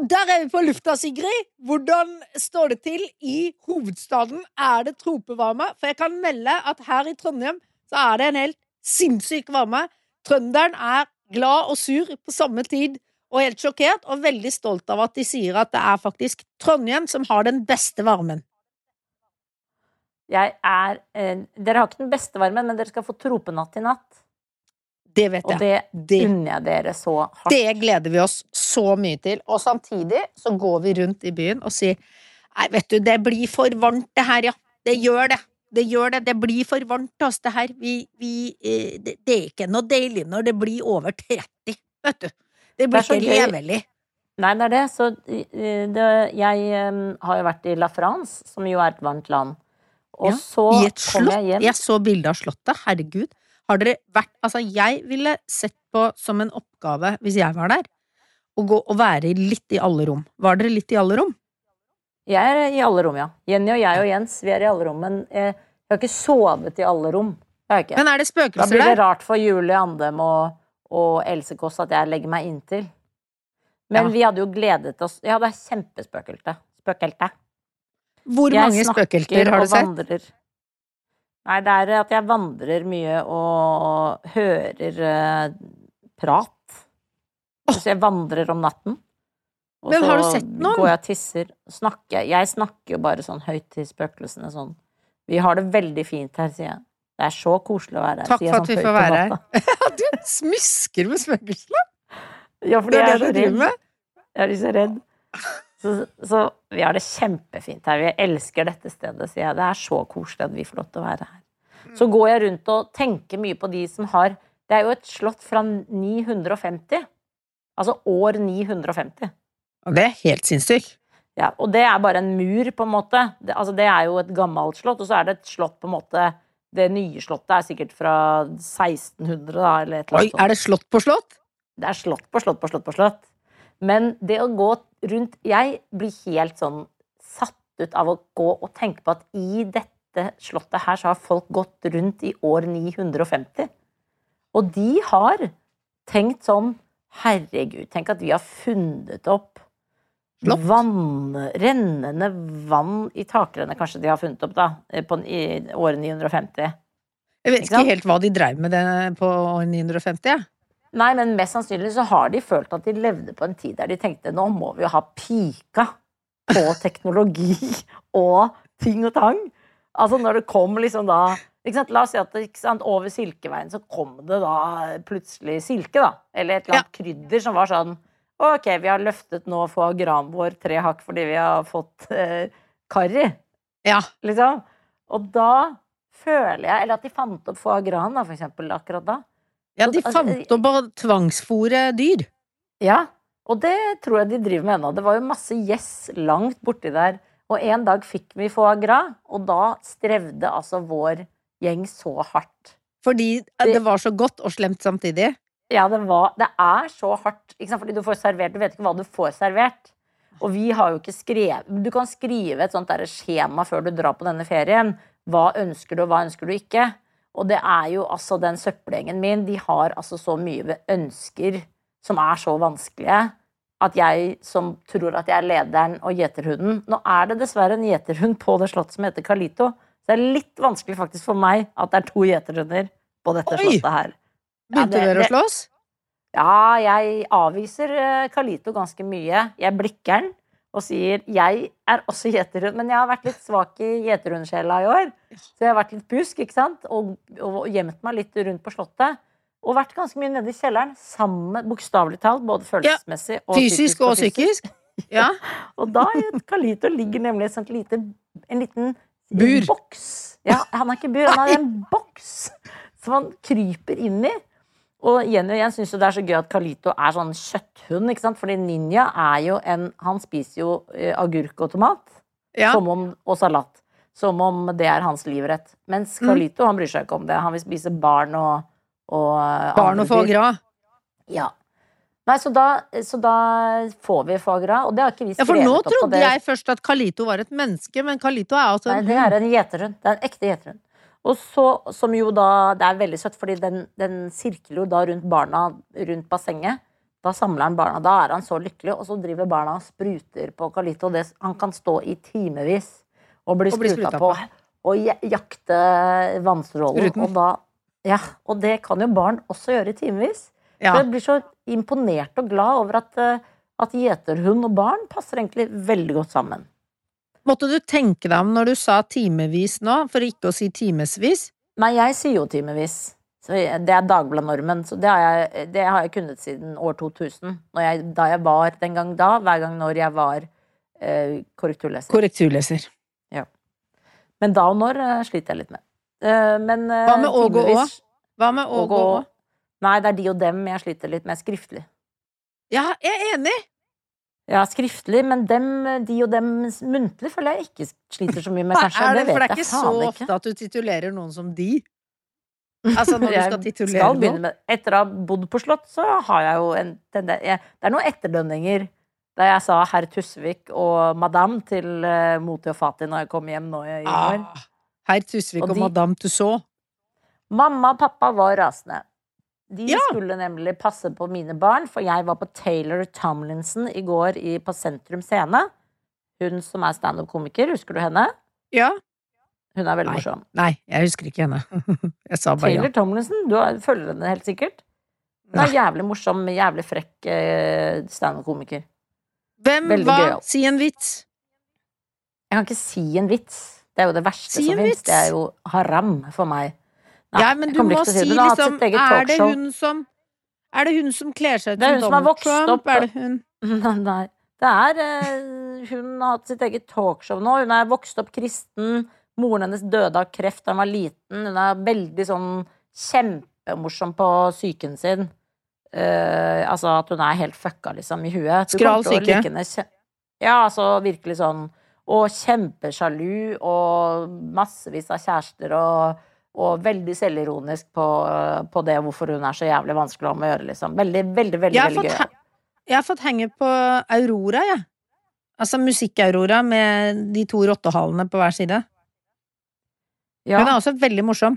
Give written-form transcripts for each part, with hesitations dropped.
Og der vi på lufta, Sigrid. Hvordan står det til i hovedstaden? Det tropevarme? For jeg kan melde at her i Trondheim så det en helt sinnssyk varme. Trønderen glad og sur på samme tid, og helt sjokkert, og veldig stolt av at de sier at det faktisk Trondheim som har den beste varmen. Dere har ikke den beste varmen, men dere skal få tropenatt i natt. Det vet jeg. Og det unner jeg dere så hardt. Det gleder vi oss så mye til. Og samtidig så går vi rundt i byen og sier, nei, vet du, det blir for varmt det her, ja. Det gjør det. Det blir for varmt oss det her. Det ikke noe deilig når det blir over 30, vet du. Det blir ikke levelig. Nei, det det. Så jeg har jo vært i La France, som jo et varmt land. Og så i et slott. Jeg så bildet av slottet, herregud. Har dere vært, altså jeg ville sett på som en oppgave, hvis jeg var der, å gå og være litt i alle rom. Var dere litt i alle rom? Jeg i alle rom, ja. Jenny og jeg og Jens, vi i alle rom, men jeg har ikke sovet i alle rom. Det har jeg ikke. Men det spøkelser der? Da blir det rart for Julie Andem og Else Kåss at jeg legger meg inntil. Men vi hadde jo gledet oss. Ja, det kjempespøkelte. Hvor mange spøkelter har du sett? Vandrer. Nei, det at jeg vandrer mye og hører prat. Så jeg vandrer om natten. Men har du sett noen? Går jeg og tisser. Jeg snakker jo bare sånn høyt til spøkelsene sånn. Vi har det veldig fint her, sier jeg. Det så koselig å være her. Takk for at vi får være her. Du smisker med spøkelsene. Ja, for det det du driver med. Jeg er så redd. Så vi har det kjempefint her. Vi elsker dette stedet, sier jeg. Det så koselig at vi får lov til å være her. Så går jeg rundt og tenker mye på de som har. Det jo et slott fra 950. Altså år 950. Og det helt sinnssykt. Ja, og det bare en mur, på en måte. Det jo et gammelt slott, og så det et slott, på en måte. Det nye slottet sikkert fra 1600, da, eller et eller annet. Oi, det slott på slott? Det slott på slott på slott på slott. Men det å gå rundt, jeg blir helt sånn satt ut av å gå og tenke på at i dette slottet her så har folk gått rundt i år 950. Og de har tenkt sånn, herregud, tenk at vi har funnet opp rennende vann i takrene, kanskje de har funnet opp da, i år 950. Jeg vet ikke helt hva de drev med det på år 950, ja. Nei, men mest sannsynlig så har de følt at de levde på en tid der de tenkte, nå må vi jo ha pika på teknologi og ting og tang. Altså når det kom liksom da, ikke sant, la oss si at over Silkeveien så kom det da plutselig silke da, eller et eller annet krydder som var sånn, ok, vi har løftet nå foie gras vår 3 hakk fordi vi har fått karri. Ja. Liksom. Og da føler jeg, eller at de fant opp foie gras da, for eksempel, akkurat da. Ja, de fant opp å tvangsfôre dyr. Ja, og det tror jeg de driver med ennå. Det var jo masse gjess langt borti der, og en dag fikk vi foie gras, og da strevde altså vår gjeng så hardt. Fordi det var så godt og slemt samtidig? Ja, det så hardt, ikke sant? Fordi du får servert, du vet ikke hva du får servert. Og vi har jo ikke skrevet, du kan skrive et sånt der skjema før du drar på denne ferien. Hva ønsker du, og hva ønsker du ikke? Og det jo altså den søppelgjengen min, de har altså så mye ønsker som så vanskelige, at jeg som tror at jeg lederen og gjeterhunden, nå det dessverre en gjeterhund på det slottet som heter Carlito, så det litt vanskelig faktisk for meg at det 2 gjeterhunder på dette slottet her. Begynte dere å slåss? Ja, jeg avviser Carlito ganske mye. Jeg blikker den og sier, jeg også gjeterhund, men jeg har vært litt svak i gjeterhundsjela i år. Så jeg har vært litt busk, ikke sant? Og gjemt meg litt rundt på slottet. Og vært ganske mye nede i kjelleren, sammen, bokstavelig talt, både følelsesmessig og fysisk og psykisk. Ja. Og da Carlito ligger nemlig en liten bur. Boks. Ja, han ikke bur, han en boks som han kryper inn i. Og Jenny og jeg synes jo det så gøy at Carlito sånn kjøtthund, ikke sant? Fordi Ninja jo han spiser jo agurk og tomat, og salat, som om det hans livrett. Mens Carlito, han bryr seg ikke om det. Han vil spise barn og foie gras. Ja. Nei, så da får vi foie gras, og det har ikke vi skrevet opp på det. Ja, for nå trodde jeg først at Carlito var et menneske, men Carlito altså en hund. Nei, det en gjeterhund. Det en ekte gjeterhund. Og så, som jo da, det veldig søtt, fordi den sirkler jo da rundt barna, rundt bassenget. Da samler han barna, da er han så lykkelig, og så driver barna og spruter på Carlito. Han kan stå i timevis og bli spruta på, og jakte vannstrålen. Og det kan jo barn også gjøre i timevis. Ja. Jeg blir så imponert og glad over at gjeterhund og barn passer egentlig veldig godt sammen. Måtte du tenke deg om når du sa timevis nå, for ikke å si timesvis? Nei, jeg sier jo timevis. Så det er Dagbladet-normen, så det har jeg kunnet siden år 2000. Da jeg var den gang da, hver gang når jeg var korrekturleser. Korrekturleser. Ja. Men da og når sliter jeg litt med. Men hva med åg og å? Hva med åg og å? Nei, det er de og dem jeg sliter litt med skriftlig. Ja, jeg er enig. Ja, skriftlig, men de og dem muntlig føler jeg ikke sliter så mye med, kanskje. For det er ikke så ofte at du titulerer noen som de. Altså når du skal titulere noen. Etter å ha bodd på slott, så har jeg jo det er noen etterdønninger da jeg sa herr Tusvik og madame til Moti og Fati når jeg kom hjem nå i år. Herr Tusvik og madame Tussauds. Mamma og pappa var rasende. De skulle nemlig passe på mine barn, for jeg var på Taylor Tomlinson i går på Sentrum Scene. Hun som er stand-up-komiker, husker du henne? Ja. Hun er veldig morsom. Nei, jeg husker ikke henne. Jeg sa bare Taylor Tomlinson, du følger henne helt sikkert. Hun er jævlig morsom, jævlig frekk stand-up-komiker. Si en vits. Jeg kan ikke si en vits. Det er jo det verste som finnes. Det er jo haram for meg. Nei, men du må si liksom, er det hun som kler seg ut som Donald Trump? Er det hun? Nei, det er hun har hatt sitt eget talkshow nå. Hun er vokst opp kristen. Moren hennes døde av kreft da hun var liten. Hun er veldig sånn kjempemorsom på psyken sin. Altså at hun er helt fucka liksom i huet. Skral syke. Ja, altså virkelig sånn. Og kjempesjalu og massevis av kjærester og veldig selvironisk på det hvorfor hun er så jævlig vanskelig om å gjøre, liksom. Veldig gøy. Jeg har fått henge på Aurora, jeg. Altså musikk-Aurora med de 2 rottehalene på hver side. Ja. Hun er også veldig morsom.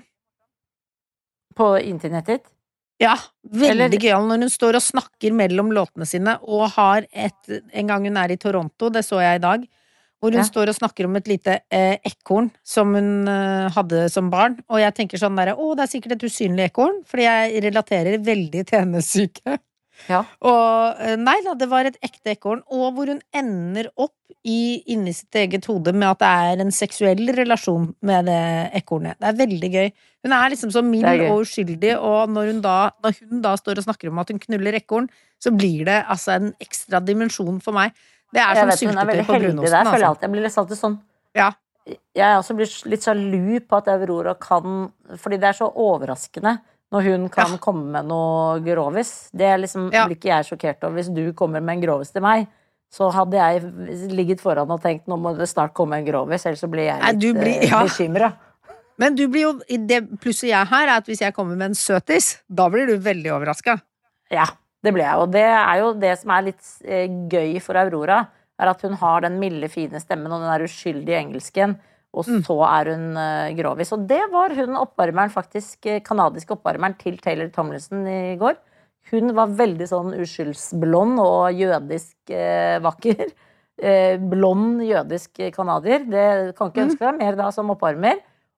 På internettet? Ja, veldig gøyal når hun står og snakker mellom låtene sine, og har en gang hun er i Toronto, det så jeg i dag, hvor hun står og snakker om et lite ekorn som hun hadde som barn, og jeg tenker sånn der, det er sikkert et usynlig ekorn, fordi jeg relaterer veldig til hennes syke. Ja. Og nei da, det var et ekte ekorn, og hvor hun ender opp inni sitt eget hode med at det er en seksuell relasjon med det ekornet. Det er veldig gøy. Hun er liksom så mild og uskyldig, og når hun da står og snakker om at hun knuller ekorn, så blir det altså en ekstra dimensjon for meg. Det er som syltetøy på brunosten. Altså. Jeg blir litt alltid sånn. Ja. Jeg også blir litt sjalu på at Aurora kan, fordi det er så overraskende når hun kan komme med noe grovis. Det er liksom, blir ikke jeg sjokkert over. Hvis du kommer med en grovis til meg, så hadde jeg ligget foran og tenkt, nå må det snart komme en grovis, ellers så blir jeg litt bekymret. Men du blir jo, det plusset jeg her er at hvis jeg kommer med en søtis, da blir du veldig overrasket. Ja. Det ble jeg, og det er jo det som er litt gøy for Aurora, er at hun har den milde, fine stemmen, og den er uskyldig i engelsken, og så er hun grovis. Og det var hun oppvarmeren, faktisk, kanadiske oppvarmeren til Taylor Tomlinson i går. Hun var veldig sånn uskyldsblond og jødisk vakker. Blond jødisk kanadier. Det kan ikke ønske deg mer da som oppvarmer.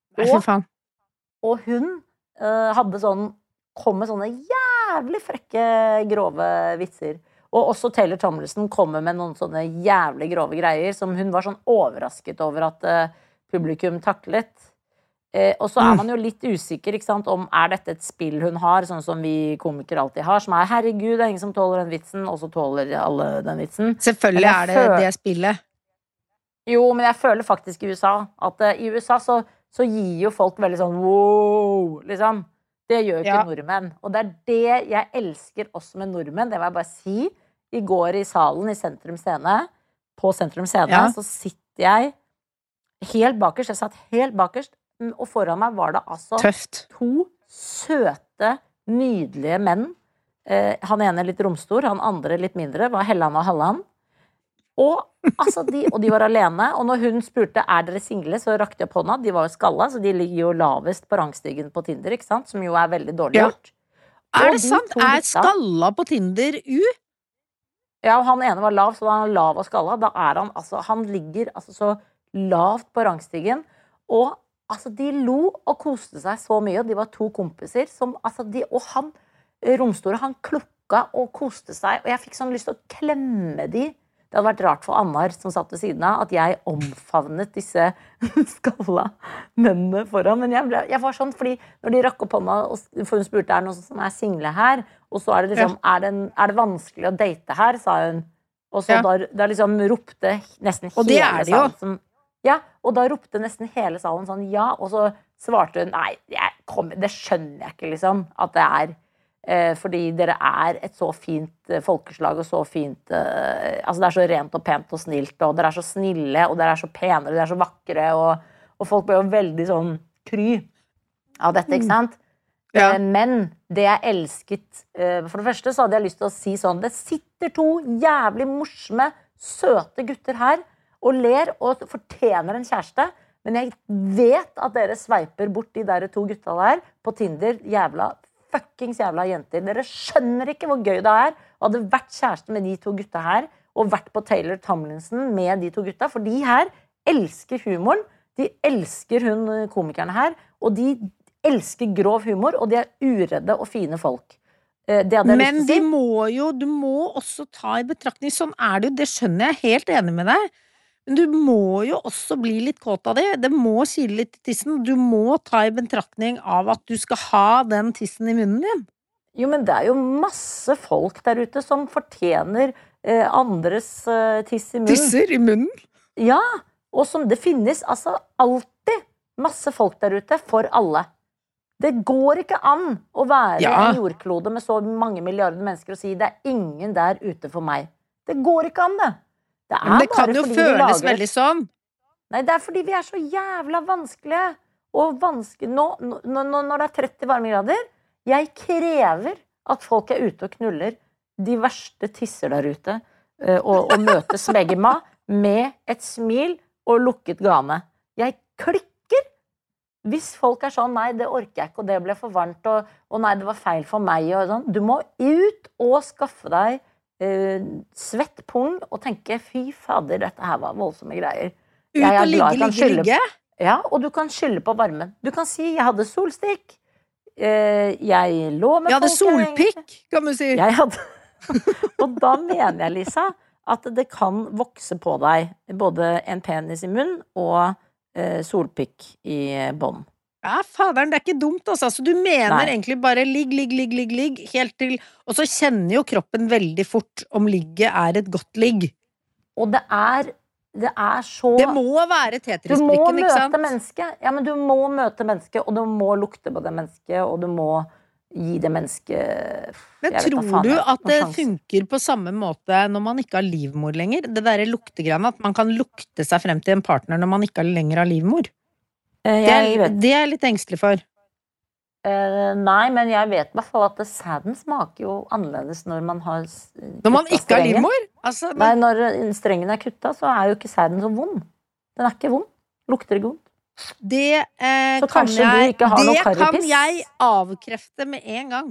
Og hun kom med sånne jævlig frekke, grove vitser. Og også Taylor Tomlinson kommer med noen sånne jævlig grove greier som hun var sånn overrasket over at publikum taklet. Og så er man jo litt usikker, ikke sant, om er dette et spill hun har, sånn som vi komikere alltid har, som er herregud, det er ingen som tåler den vitsen, og så tåler alle den vitsen. Selvfølgelig er det spillet. Jo, men jeg føler faktisk i USA at i USA så gir jo folk veldig sånn wow, liksom. Det gjør ikke nordmenn. Og det er det jeg elsker også med nordmenn. Det vil jeg bare si. I går i salen i Sentrum Scene, på Sentrum Scene, så sitter jeg helt bakerst. Jeg satt helt bakerst, og foran meg var det altså to søte, nydelige menn. Han ene litt romstor, han andre litt mindre, var Helland og Halland. Og de var alene, og når hun spurte er dere single, så rakte jeg opp hånda. De var jo skalla, så de ligger jo lavest på rangstigen på Tinder, ikke sant? Som jo er veldig dårlig gjort. Er Og det de sant? to Er gutta- skalla på Tinder U? Ja, og han ene var lav, så da er han lav og skalla. Da er han, altså, han ligger altså så lavt på rangstigen. Og altså, de lo og koste seg så mye, og de var to kompiser som, altså, og han, romstore, han klukka og koste seg, og jeg fikk sånn lyst til å klemme de. Det hadde vært rart for Annar, som satt ved siden av, at jeg omfavnet disse skalla mennene foran. Men jeg var sånn, fordi når de rakk opp hånda, for hun spurte, er det noen som er single her? Og så er det liksom, er det vanskelig å date her, sa hun. Og så da liksom ropte nesten Og det hele er det jo. salen. Ja, og da ropte nesten hele salen sånn, ja, og så svarte hun, nei, det skjønner jeg ikke liksom, at det er. Fordi dere er et så fint folkeslag og så fint altså det er så rent og pent og snilt og dere er så snille og dere er så pene og dere er så vakre og folk ble jo veldig sånn kry av dette, ikke sant? Ja. Men det jeg elsket for det første så hadde jeg lyst til å si sånn, det sitter to jævlig morsomme søte gutter her og ler og fortjener en kjæreste, men jeg vet at dere sveiper bort de der to gutta der på Tinder, fuckings jævla jenter. Dere skjønner ikke hvor gøy det er å hadde vært kjæreste med de to gutta her og vært på Taylor Tomlinson med de to gutta, for de her elsker humoren, de elsker hun komikerne her, og de elsker grov humor, og de er uredde og fine folk. Det hadde jeg Men lyst til å si. du må også ta i betraktning, sånn er det jo, det skjønner jeg, helt enig med deg. Men du må jo også bli litt kåt av det må kile litt i tissen, du må ta i betraktning av at du skal ha den tissen i munnen din. Jo, men det er jo masse folk der ute som fortjener andres tiss i munnen. Tisser i munnen? Ja, og som det finnes altså alltid masse folk der ute for alle. Det går ikke an å være en jordklode med så mange milliarder mennesker og si det er ingen der ute for meg. Det går ikke an det. Men det kan jo føles veldig sånn. Nei, det er fordi vi er så jævla vanskelige. Og når det er 30 varmegrader, jeg krever at folk er ute og knuller de verste tisser der ute, og møtes megma med et smil og lukket gane. Jeg klikker hvis folk er sånn, nei, det orker jeg ikke, og det ble for varmt, og nei, det var feil for meg, og sånn. Du må ut og skaffe deg svett pung og tenke, fy fader, dette her var voldsomme greier. Ut og ligge. Ja, og du kan skylde på varmen. Du kan si, jeg hadde solstikk, jeg lå med folk. Jeg hadde solpikk, kan du si. Og da mener jeg, Lisa, at det kan vokse på deg både en penis i munn og solpikk i bånd. Ja, faderen, det er ikke dumt, altså. Så du mener egentlig bare ligg, helt til. Og så kjenner jo kroppen veldig fort om ligget er et godt ligg. Og det er så Det må være Tetris-blikken, ikke sant? Du må møte mennesket. Ja, men du må møte mennesket, og du må lukte på det mennesket, og du må gi det mennesket. Men tror du at det funker på samme måte når man ikke har livmor lenger? Det der luktegreiene, at man kan lukte seg frem til en partner når man ikke lenger har livmor? Det er jeg litt engstelig for. Nei, men jeg vet i hvert fall at sæden smaker jo annerledes når man har Når man ikke har livmor? Altså, Nei, når strengen er kutta, så er jo ikke sæden så vond. Den er ikke vond. Lukter ikke vondt. Det så kanskje du ikke har noe karripiss. Det kan jeg avkrefte med en gang.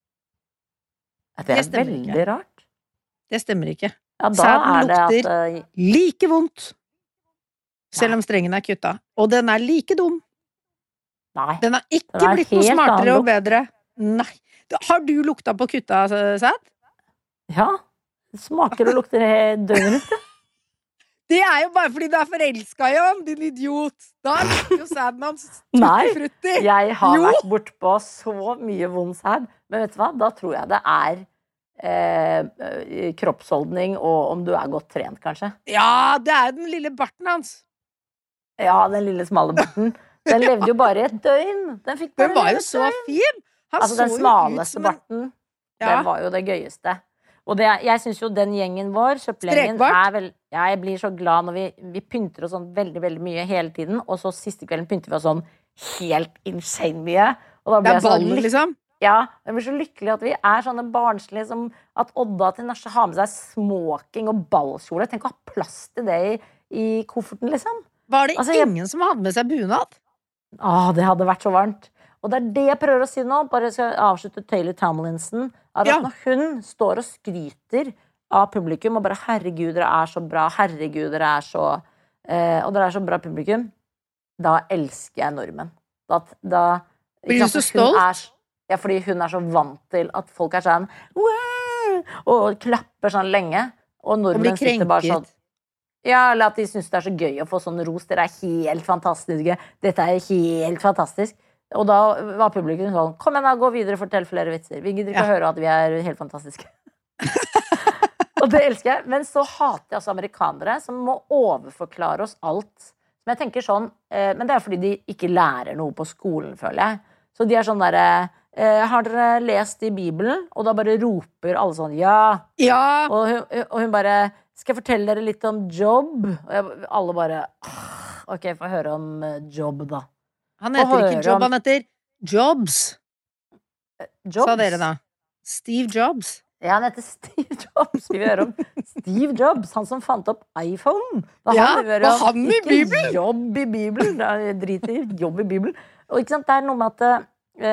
Det er veldig rart. Det stemmer ikke. Ja, sæden lukter like vondt selv om strengen er kutta. Og den er like dum. Nei. Den har ikke blitt noe smartere og bedre. Nei. Har du lukta på kutta sæd? Ja. Det smaker og lukter døgnet rundt. Det er jo bare fordi du er forelska i ham, din idiot. Da lukter jo sæden hans tutti-frutti. Nei, jeg har vært bortpå så mye vond sæd. Men vet du hva? Da tror jeg det er kroppsholdning og om du er godt trent, kanskje. Ja, det er den lille barten hans. Ja, den lille smale barten. Den levde jo bare i et døgn. Den var jo så fin. Altså, den smaleste barten, det var jo det gøyeste. Og jeg synes jo den gjengen vår, søppelgjengen, jeg blir så glad når vi pynter oss sånn veldig, veldig mye hele tiden, og så siste kvelden pynter vi oss sånn helt insane mye. Og da blir jeg sånn liksom. Ja, jeg blir så lykkelig at vi er sånne barnslige som at Odda til Nasje har med seg smoking og ballkjole. Tenk å ha plass til det i kofferten, liksom. Var det ingen som hadde med seg bunad? Det hadde vært så varmt. Og det det jeg prøver å si nå, bare skal jeg avslutte Taylor Tomlinson, at Ja. når hun står og skryter av publikum, og bare herregud, dere er så bra, herregud, dere er så og dere er så bra publikum, da elsker jeg nordmenn. Da Blir du ikke sant, så for hun stolt? Ja, fordi hun er så vant til at folk er sånn «Wow!» og klapper sånn lenge. Og Og blir nordmenn sitter bare sånn krenket. ja, eller at de synes det er så gøy å få sånn ros. Dere er helt fantastiske. Dette er helt fantastisk. Og da var publikum sånn kom igjen da, gå videre, fortell flere vitser. Vi gidder ikke å høre at vi er helt fantastiske. Og det elsker jeg. Men så hater jeg også amerikanere som må overforklare oss alt. Men jeg tenker sånn, men det er fordi de ikke lærer noe på skolen, føler jeg. Så de er sånn derre har dere lest i Bibelen? Og da bare roper alle sånn ja. Ja. Og hun bare skal jeg fortelle dere litt om Job? Og alle bare ok, få høre om Job, da. Han heter Få ikke høre Job, om- han heter Jobs, Jobs? sa dere da. Steve Jobs. Ja, han heter Steve Jobs. Skal vi høre om Steve Jobs, han som fant opp iPhone? Da Ja, vil vi høre var om han i ikke Bibelen? Jobb i Bibelen. Drit i jobb i Bibelen. Og ikke sant, det er noe med at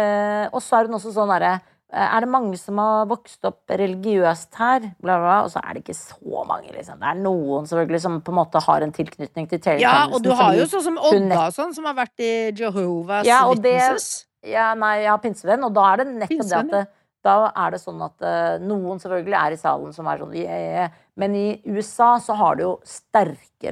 og så er hun også sånn derre er det mange som har vokst opp religiøst her? Bla, bla, bla. Og så er det ikke så mange, liksom. Det er noen selvfølgelig som på en måte har en tilknytning til Taylor Ja, Tomlinson, og du har fordi jo sånn som hun Odda og sånn, som har vært i Jehovah's Ja, og det- Witnesses. Ja, nei, jeg har pinsevenn, og da er det nettopp Pinsevenn, det at da er det sånn at noen selvfølgelig er i salen som er sånn men i USA så har du jo sterke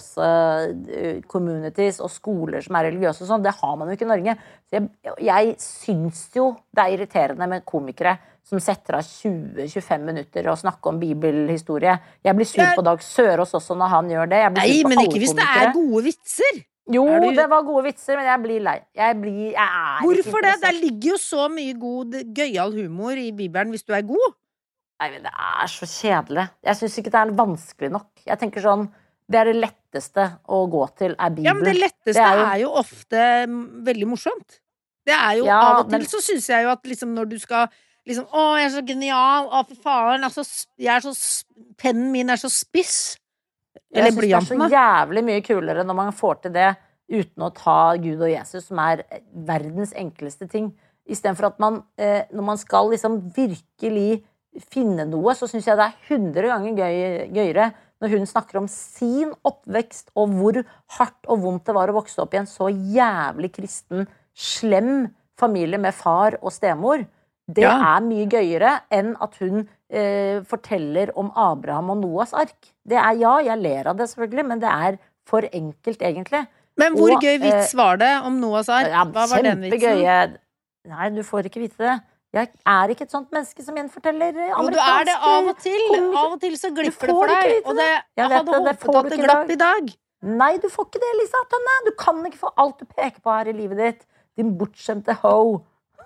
religiøse communities og skoler som er religiøse og sånn. Det har man jo ikke i Norge. Så jeg syns jo det er irriterende med komikere som setter av 20-25 minutter og snakker om bibelhistorie. Jeg blir sur på Dag Sørås også når han gjør det. Jeg blir Nei, sur på men alle ikke hvis det komikere. er gode vitser. Jo, Er du- det var gode vitser, men jeg blir lei. Jeg er ikke Hvorfor det? interessert. Der ligger jo så mye god, gøyal humor i Bibelen hvis du er god. Nei, men det er så kjedelig. Jeg syns ikke det er vanskelig nok. Jeg tenker sånn, det er det letteste å gå til, er Bibelen. Ja, men det letteste Det er jo- er jo ofte veldig morsomt. Det er jo Ja, av og til men- så syns jeg jo at liksom når du skal liksom Å, jeg er så genial. Å, for faen. Altså, jeg er så Pennen min er så spiss. Eller Jeg syns det er så blyanten, da. jævlig mye kulere når man får til det uten å ta Gud og Jesus, som er verdens enkleste ting. Istedenfor at man, når man skal liksom virkelig finne noe, så syns jeg det er 100 ganger gøyere når hun snakker om sin oppvekst og hvor hardt og vondt det var å vokse opp i en så jævlig kristen, slem familie med far og stemor. Det Ja. er mye gøyere enn at hun forteller om Abraham og Noahs ark. Det er, ja, jeg ler av det selvfølgelig, men det er for enkelt egentlig. Men hvor Og, gøy vits var det om Noahs ark? Ja, Hva var den vitsen? kjempegøye. Nei, du får ikke vite det. Jeg er ikke et sånt menneske som gjenforteller Jo, du er det av og til. komikere. Av og til så glipper Du det får for ikke deg. vite Og det. jeg Jeg vet hadde det, det får håpet at du det ikke i glapp dag. i dag. Nei, du får ikke det, Lisa Tønne. Du kan ikke få alt du peker på her i livet ditt. Din bortskjemte ho.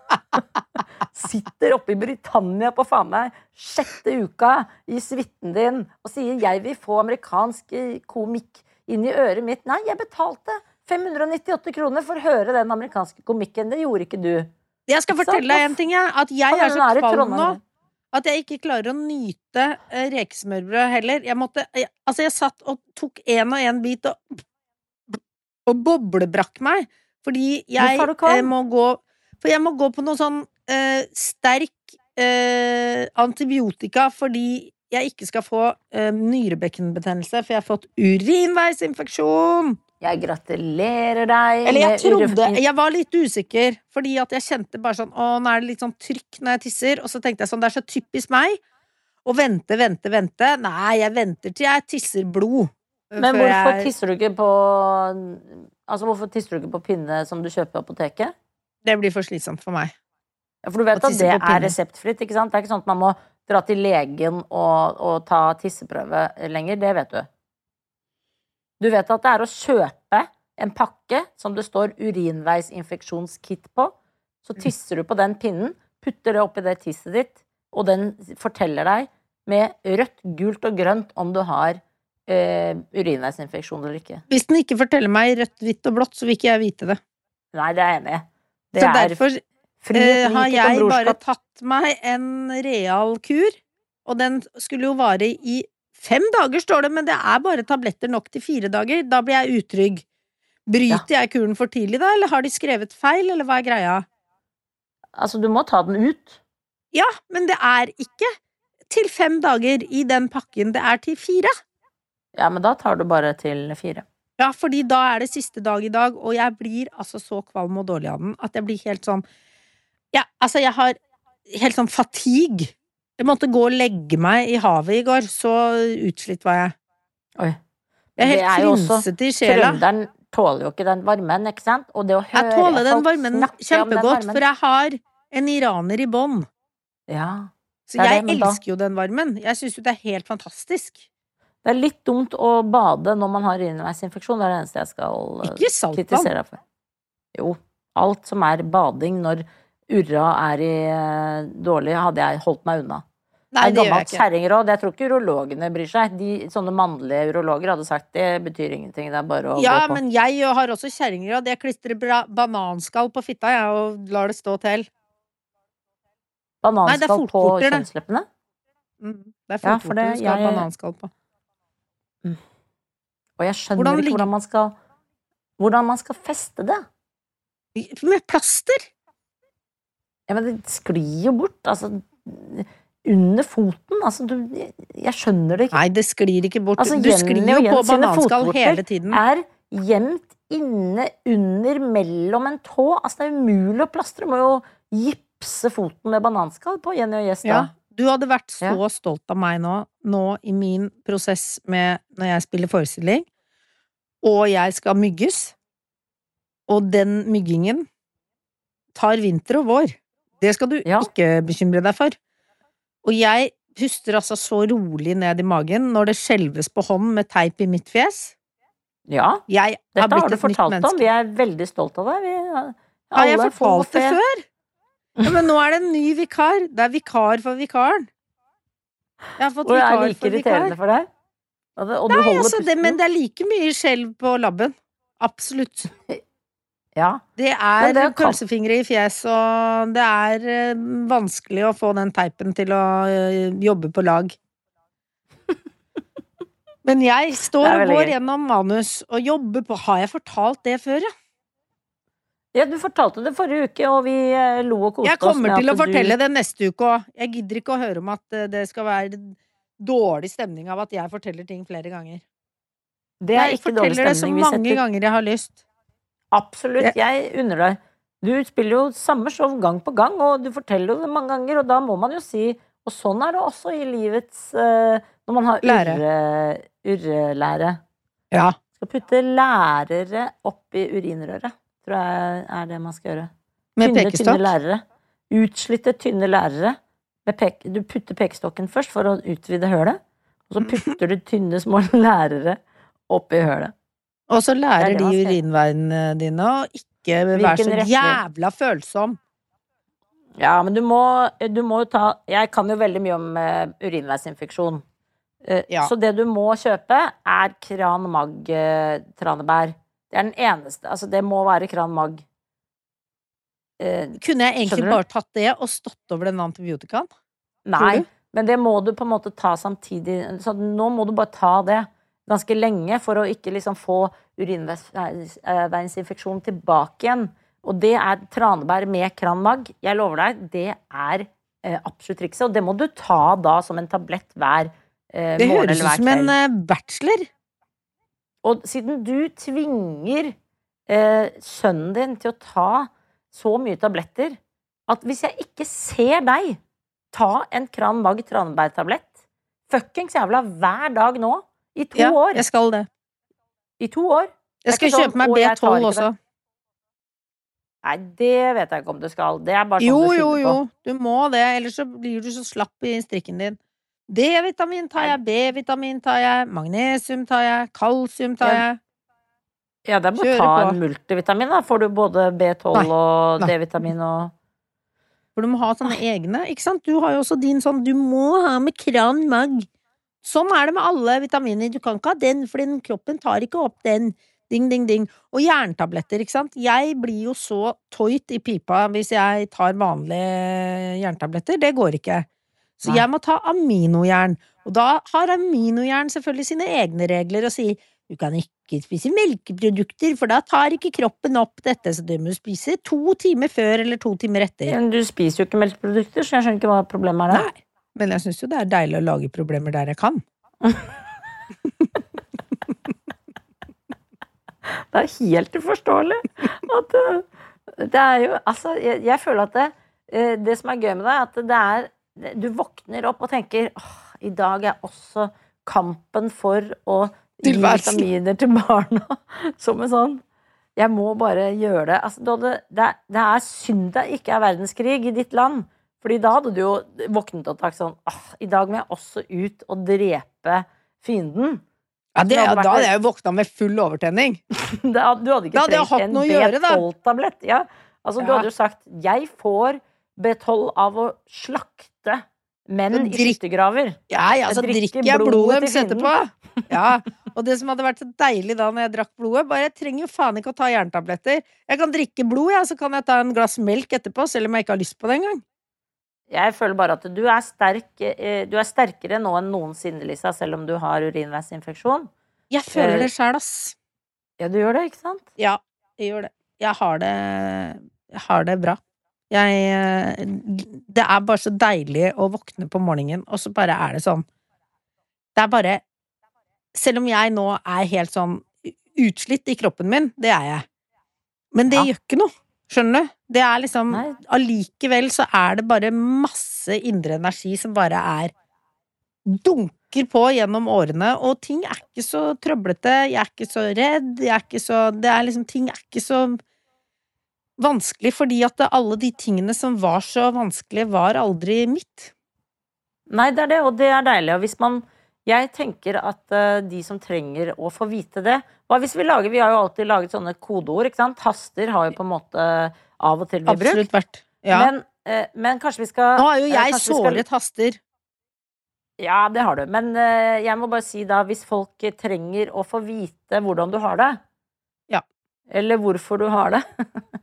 Sitter oppe i Britannia på faen meg 6. uka i suiten din og sier 'jeg vil få amerikansk komikk inn i øret mitt'. Nei, jeg betalte 598 kroner for å høre den amerikanske komikken. Det gjorde ikke du. Jeg skal Ikke sant? fortelle deg en ting, jeg. At jeg er så Han i kvalm nå Trondheim. at jeg ikke klarer å nyte rekesmørbrød heller. Jeg satt og tok en og en bit og boblebrakk meg. Fordi jeg Hvorfor er du kvalm? må gå For jeg må gå på noe sånn sterk antibiotika fordi jeg ikke skal få nyrebekkenbetennelse, for jeg har fått urinveisinfeksjon. Jeg gratulerer deg. Eller jeg med trodde Jeg var litt usikker, fordi at jeg kjente bare sånn Å, nå er det litt sånn trykk når jeg tisser. Og så tenkte jeg sånn, det er så typisk meg å vente. Nei, jeg venter til jeg tisser blod. Men før hvorfor jeg- tisser du ikke på hvorfor tisser du ikke på pinne som du kjøper på apoteket? Det blir for slitsomt for meg. Ja, for du vet Å at tisse det på pinne. er reseptfritt, ikke sant? Det er ikke sånn at man må dra til legen og ta tisseprøve lenger. Det vet du. Du vet at det er å kjøpe en pakke som det står urinveisinfeksjonskit på. Så tisser du på den pinnen, putter det oppi det tisset ditt, og den forteller deg med rødt, gult og grønt om du har urinveisinfeksjon eller ikke. Hvis den ikke forteller meg rødt, hvitt og blått, så vil ikke jeg vite det. Nei, det er jeg enig i. Det Så er derfor frihet, har likhet og jeg bare brorskap. tatt meg en real kur, og den skulle jo vare i 5 dager, står det, men det er bare tabletter nok til 4 dager. Da blir jeg utrygg. Bryter jeg kuren for tidlig da, eller har de skrevet feil, eller hva er greia? Altså, du må ta den ut. Ja, men det er ikke til 5 dager i den pakken, det er til 4. Ja, men da tar du bare til 4. Ja, fordi da er det siste dag i dag, og jeg blir altså så kvalm og dårlig av den, at jeg blir helt sånn ja, altså jeg har helt sånn fatigue. Jeg måtte gå og legge meg i havet i går, så utslitt var jeg. Oi. Jeg er Det helt er jo også frynsete i sjela. Trønderen tåler jo ikke den varmen, ikke sant? Og det å høre Jeg tåler den folk varmen snakke om den kjempegodt, varmen. for jeg har en iraner i bånd. Ja. Så Det er jeg det, men da- elsker jo den varmen. Jeg synes jo det er helt fantastisk. Det er litt dumt å bade når man har urinveisinfeksjon. Det er det eneste jeg skal Ikke saltvann. kritisere deg for. Jo, alt som er bading når urra er i dårlig, hadde jeg holdt meg unna. Nei, det gjør jeg gammelt ikke. kjerringråd. Jeg tror ikke urologene bryr seg. Sånne mannlige urologer hadde sagt det betyr ingenting, det er bare å Ja, gå på. men jeg har også kjerringer, og jeg klistrer bananskall på fitta, jeg, og lar det stå til. Nei, det er Bananskall på fotvorter, det. kjønnsleppene? Det er Ja, for fotvorter det- du skal ha jeg- bananskall på. Og jeg skjønner Hvordan ikke ligger- hvordan man skal feste det. Med plaster? Ja, men det sklir jo bort, altså under foten, altså jeg skjønner det ikke. Nei, det sklir ikke bort. Altså, Du Jenny sklir og jo på Jens sine bananskall fotvorter hele tiden. er gjemt inne under mellom en tå, altså det er umulig å plastre, du må jo gipse foten med bananskall på Jenny og Jess da. Ja, du hadde vært så Ja. stolt av meg nå i min prosess med når jeg spiller forestilling, og jeg skal mygges, og den myggingen tar vinter og vår. Det skal du Ja. ikke bekymre deg for. Og jeg puster altså så rolig ned i magen når det skjelves på hånd med teip i mitt fjes. Ja, Jeg har dette har blitt du et nytt fortalt om, menneske. vi er veldig stolt av deg. Vi, Har jeg alle får fortalt det fe. før? Ja, men nå er det en ny vikar. Det er vikar for vikaren. Jeg har fått Og det er vikar like for vikar. irriterende for deg. Og du Nei, holder altså, pusten. men det er like mye skjelv på labben. Absolutt. Ja, Det Men er det kan- pølsefingre i fjes, og det er vanskelig å få den teipen til å jobbe på lag. Men jeg står Det er og veldig går gøy. gjennom manus og jobber på. Har jeg fortalt det før, ja? Ja, du fortalte det forrige uke, og vi lo og koste Jeg oss kommer med til å at du- fortelle det neste uke òg. Jeg gidder ikke å høre om at det skal være dårlig stemning av at jeg forteller ting flere ganger. Det er Jeg ikke dårlig forteller det så stemning. Vi mange setter ganger jeg har lyst. absolutt, jeg unner deg. Du spiller jo samme show gang på gang, og du forteller jo det mange ganger, og da må man jo si, og sånn er det også i livets, når man har Lære. urlære. Ja. Skal putte lærere opp i urinrøret, tror jeg er det man skal gjøre. Med Tynne pekestokk. lærere. Utslitte, tynne lærere. Du putter pekestokken først for å utvide hølet, og så putter du tynne, små lærere oppi hølet. Og så Det lærer er det de man skal gjøre. urinveiene dine å ikke være Hvilken så retning? jævla følsom. Ja, men du må jo ta Jeg kan jo veldig mye om urinveisinfeksjon. Ja. Så det du må kjøpe, er Kran Mag tranebær. Det er den eneste. Altså, det må være Kran Mag. Kunne jeg egentlig Skjønner du? bare tatt det og stått over den antibiotikaen? Nei, du? men det må du på en måte ta samtidig. Så nå må du bare ta det ganske lenge for å ikke liksom få urinveisinfeksjon tilbake igjen. Og det er tranebær med Kran Mag. Jeg lover deg, det er absolutt trikset. Og det må du ta da som en tablett hver Det morgen høres eller ut hver som en kveld. bachelor. Og siden du tvinger sønnen din til å ta så mye tabletter, at hvis jeg ikke ser deg ta en Kran Mag tranebærtablett fuckings jævla hver dag nå, i 2 Ja, år. jeg skal det. I 2 år. Jeg skal ikke sånn, kjøpe meg «Å, jeg tar B12 ikke også. Nei, det vet jeg ikke om du skal. Det er bare sånn Jo, du jo, finner jo. på. Du må det, ellers så blir du så slapp i strikken din. D-vitamin tar jeg, B-vitamin tar jeg, magnesium tar jeg, kalsium tar jeg. Ja, det er bare å Kjøre ta på. en multivitamin, da. Får du både B12 Nei, og nei. D-vitamin og For du må ha sånne egne, ikke sant? Du har jo også din sånn, du må ha med Kran Mag. Sånn er det med alle vitaminer. Du kan ikke ha den, for kroppen tar ikke opp den. Ding, ding, ding. Og jerntabletter, ikke sant? Jeg blir jo så toit i pipa hvis jeg tar vanlige jerntabletter. Det går ikke. Så Nei. jeg må ta aminojern. Og da har aminojern selvfølgelig sine egne regler og si du kan ikke spise melkeprodukter, for da tar ikke kroppen opp dette, så du må spise 2 timer før eller 2 timer etter. Men du spiser jo ikke melkeprodukter, så jeg skjønner ikke hva problemet der. Nei, men jeg synes jo det er deilig å lage problemer der jeg kan. Det er helt uforståelig at det er jo, altså, jeg føler at det som er gøy med deg, at det er, du våkner opp og tenker, i dag er også kampen for å gi vitaminer til barna, som en sånn, jeg må bare gjøre det. Altså, det er synd det ikke er verdenskrig i ditt land, fordi da hadde du jo våknet og sagt sånn, i dag må jeg også ut og drepe fienden. Ja, da hadde jeg jo våknet med full overtenning. Du hadde ikke trengt en B12-tablett. Ja, altså du hadde jo sagt, jeg får B12 av å slakte menn i skyttergraver. Ja, så drikker jeg blodet deres etterpå. Ja, og det som hadde vært så deilig da når jeg drakk blodet, bare jeg trenger jo faen ikke å ta jerntabletter. Jeg kan drikke blod, så kan jeg ta en glass melk etterpå, selv om jeg ikke har lyst på det engang. Jeg føler bare at du er sterkere nå enn noensinne, Lisa, selv om du har urinveisinfeksjon. Jeg føler det selv, ass. Ja, du gjør det, ikke sant? Ja, jeg gjør det. Jeg har det bra. Det er bare så deilig å våkne på morgenen, og så bare er det sånn. Det er bare, selv om jeg nå er helt sånn utslitt i kroppen min, det er jeg. Men det gjør ikke noe. Skjønner du? Det er liksom, allikevel så er det bare masse indre energi som bare dunker på gjennom årene, og ting er ikke så trøblete, jeg er ikke så redd, ting er ikke så vanskelig, fordi at alle de tingene som var så vanskelig var aldri mitt. Nei, det er det, og det er deilig, og jeg tenker at de som trenger å få vite det, hva hvis vi har jo alltid laget sånne kodeord, ikke sant? Haster har jo på en måte av og til blitt brukt. Absolutt vært, ja. Men kanskje vi skal... Nå har jo jeg såret haster. Ja, det har du, men jeg må bare si da, hvis folk trenger å få vite hvordan du har det, eller hvorfor du har det,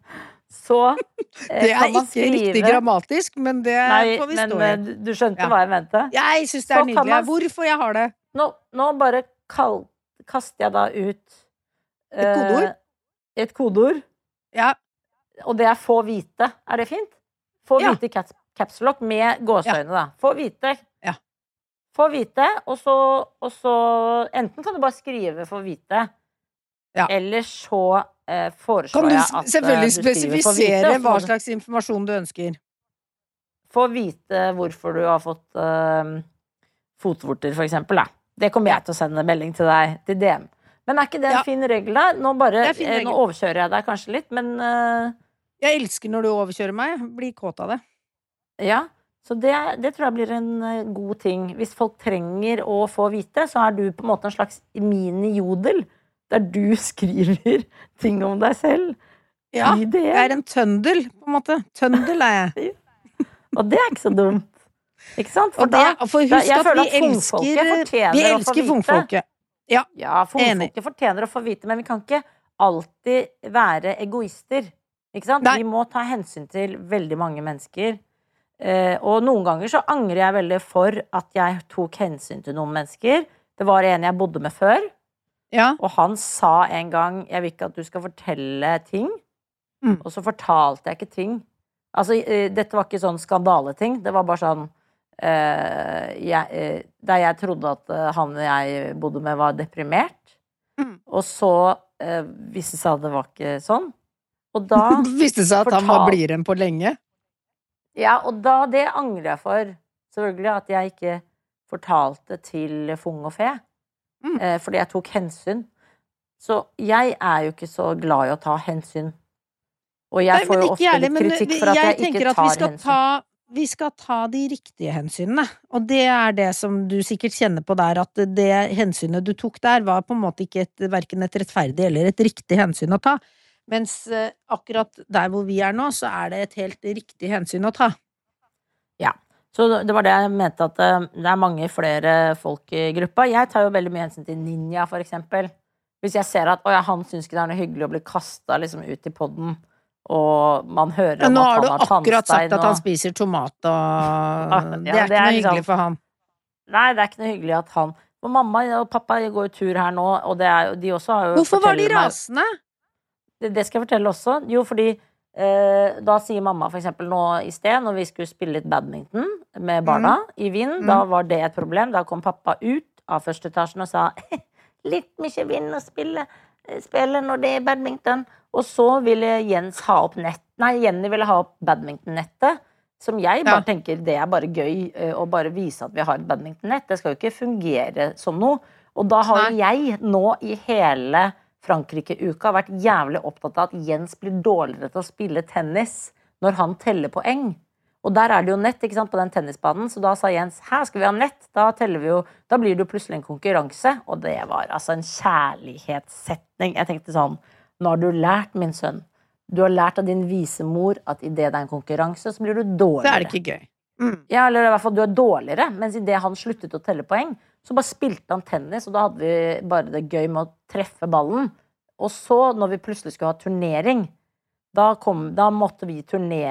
så det er ikke riktig grammatisk, men det får vi stå i. Du skjønte hva jeg mente? Jeg synes det er nydelig. Hvorfor jeg har det? Nå bare kaster jeg da ut et kodeord? Et kodeord. Ja. Og det er få vite. Er det fint? Få vite caps lock med gåseøyne da. Få vite. Ja. Få vite, og så enten kan du bare skrive få vite, eller så foreslår jeg at kan du selvfølgelig spesifisere hva slags informasjon du ønsker? Få vite hvorfor du har fått fotvorter, for eksempel, da. Det kommer jeg til å sende melding til deg, til DM. Men er ikke det en fin regel da? Nå overkjører jeg deg kanskje litt, men... Jeg elsker når du overkjører meg, blir kåt av det. Ja, så det tror jeg blir en god ting. Hvis folk trenger å få vite, så er du på en måte en slags mini-jodel, der du skriver ting om deg selv. Ja, jeg er en tøndel, på en måte. Tøndel er jeg. Og det er ikke så dumt. Ikke sant? For husk at vi elsker fungfolket. Ja, fungfolket fortjener å få vite, men vi kan ikke alltid være egoister. Ikke sant? Vi må ta hensyn til veldig mange mennesker. Og noen ganger så angrer jeg veldig for at jeg tok hensyn til noen mennesker. Det var en jeg bodde med før. Og han sa en gang, jeg vil ikke at du skal fortelle ting. Og så fortalte jeg ikke ting. Altså, dette var ikke sånn skandaleting. Det var bare sånn da jeg trodde at han jeg bodde med var deprimert. Og så viste det seg at det var ikke sånn. Og da viste det seg at han var blidere enn på lenge? Ja, og det angrer jeg for. Selvfølgelig at jeg ikke fortalte til fung og fe. Fordi jeg tok hensyn. Så jeg er jo ikke så glad i å ta hensyn. Og jeg får jo ofte litt kritikk for at jeg ikke tar hensyn. Vi skal ta de riktige hensynene, og det er det som du sikkert kjenner på der, at det hensynet du tok der var på en måte ikke hverken et rettferdig eller et riktig hensyn å ta, mens akkurat der hvor vi er nå, så er det et helt riktig hensyn å ta. Ja, så det var det jeg mente, at det er mange flere folk i gruppa. Jeg tar jo veldig mye hensyn til Ninja, for eksempel. Hvis jeg ser at han synes ikke det er noe hyggelig å bli kastet liksom ut i podden, og man hører om nå at han har tannstein. Nå har du akkurat sagt at han og... spiser tomat, og det er ikke noe hyggelig for han. Nei, det er ikke noe hyggelig at han... Og mamma og pappa går jo tur her nå, og det jo, de også har jo Hvorfor var de forteller meg- rasende? Det skal jeg fortelle også. Jo, fordi da sier mamma for eksempel nå i sted, når vi skulle spille litt badminton med barna i vind, da var det et problem. Da kom pappa ut av første etasjen og sa litt mye vind å spille når det badminton. Og så ville Jens ha opp Jenny ville ha opp badmintonnettet, som jeg bare tenker det bare gøy å bare vise at vi har et badmintonnett. Det skal jo ikke fungere som noe. Og da har jo jeg nå i hele Frankrike-uka vært jævlig opptatt av at Jens blir dårligere til å spille tennis når han teller poeng. Og der det jo nett, ikke sant, på den tennisbanen. Så da sa Jens, her skal vi ha nett. Da teller vi jo, da blir det jo plutselig en konkurranse. Og det var altså en kjærlighetssetning. Jeg tenkte sånn, nå har du lært, min sønn. Du har lært av din vise mor at i det en konkurranse, så blir du dårligere. Det ikke gøy. Ja, eller i hvert fall du dårligere. Mens i det han sluttet å telle poeng, så bare spilte han tennis, og da hadde vi bare det gøy med å treffe ballen. Og så, når vi plutselig skulle ha turnering, da måtte vi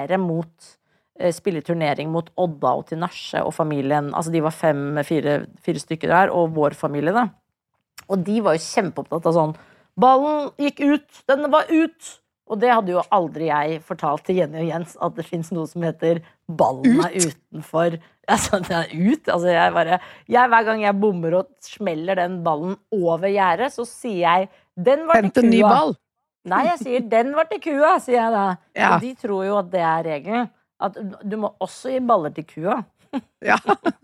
spille turnering mot Odda og Tinashe og familien. Altså de var fire stykker der, og vår familie da. Og de var jo kjempeopptatt av sånn, ballen gikk ut, den var ut! Og det hadde jo aldri jeg fortalt til Jenny og Jens, at det finnes noe som heter ballen utenfor. Altså, den ut. Altså, hver gang jeg bommer og smeller den ballen over gjerdet, så sier jeg, den var til kua. Hent en ny ball. Nei, jeg sier, den var til kua, sier jeg da. Ja. Og de tror jo at det regelen. At du må også gi baller til kua. Ja.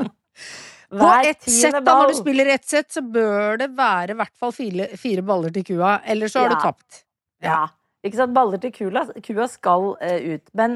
På ett sett da, når du spiller ett sett, så bør det være i hvert fall 4 baller til kua, ellers så har du tapt. Ja. Ikke sant, baller til kua skal ut, men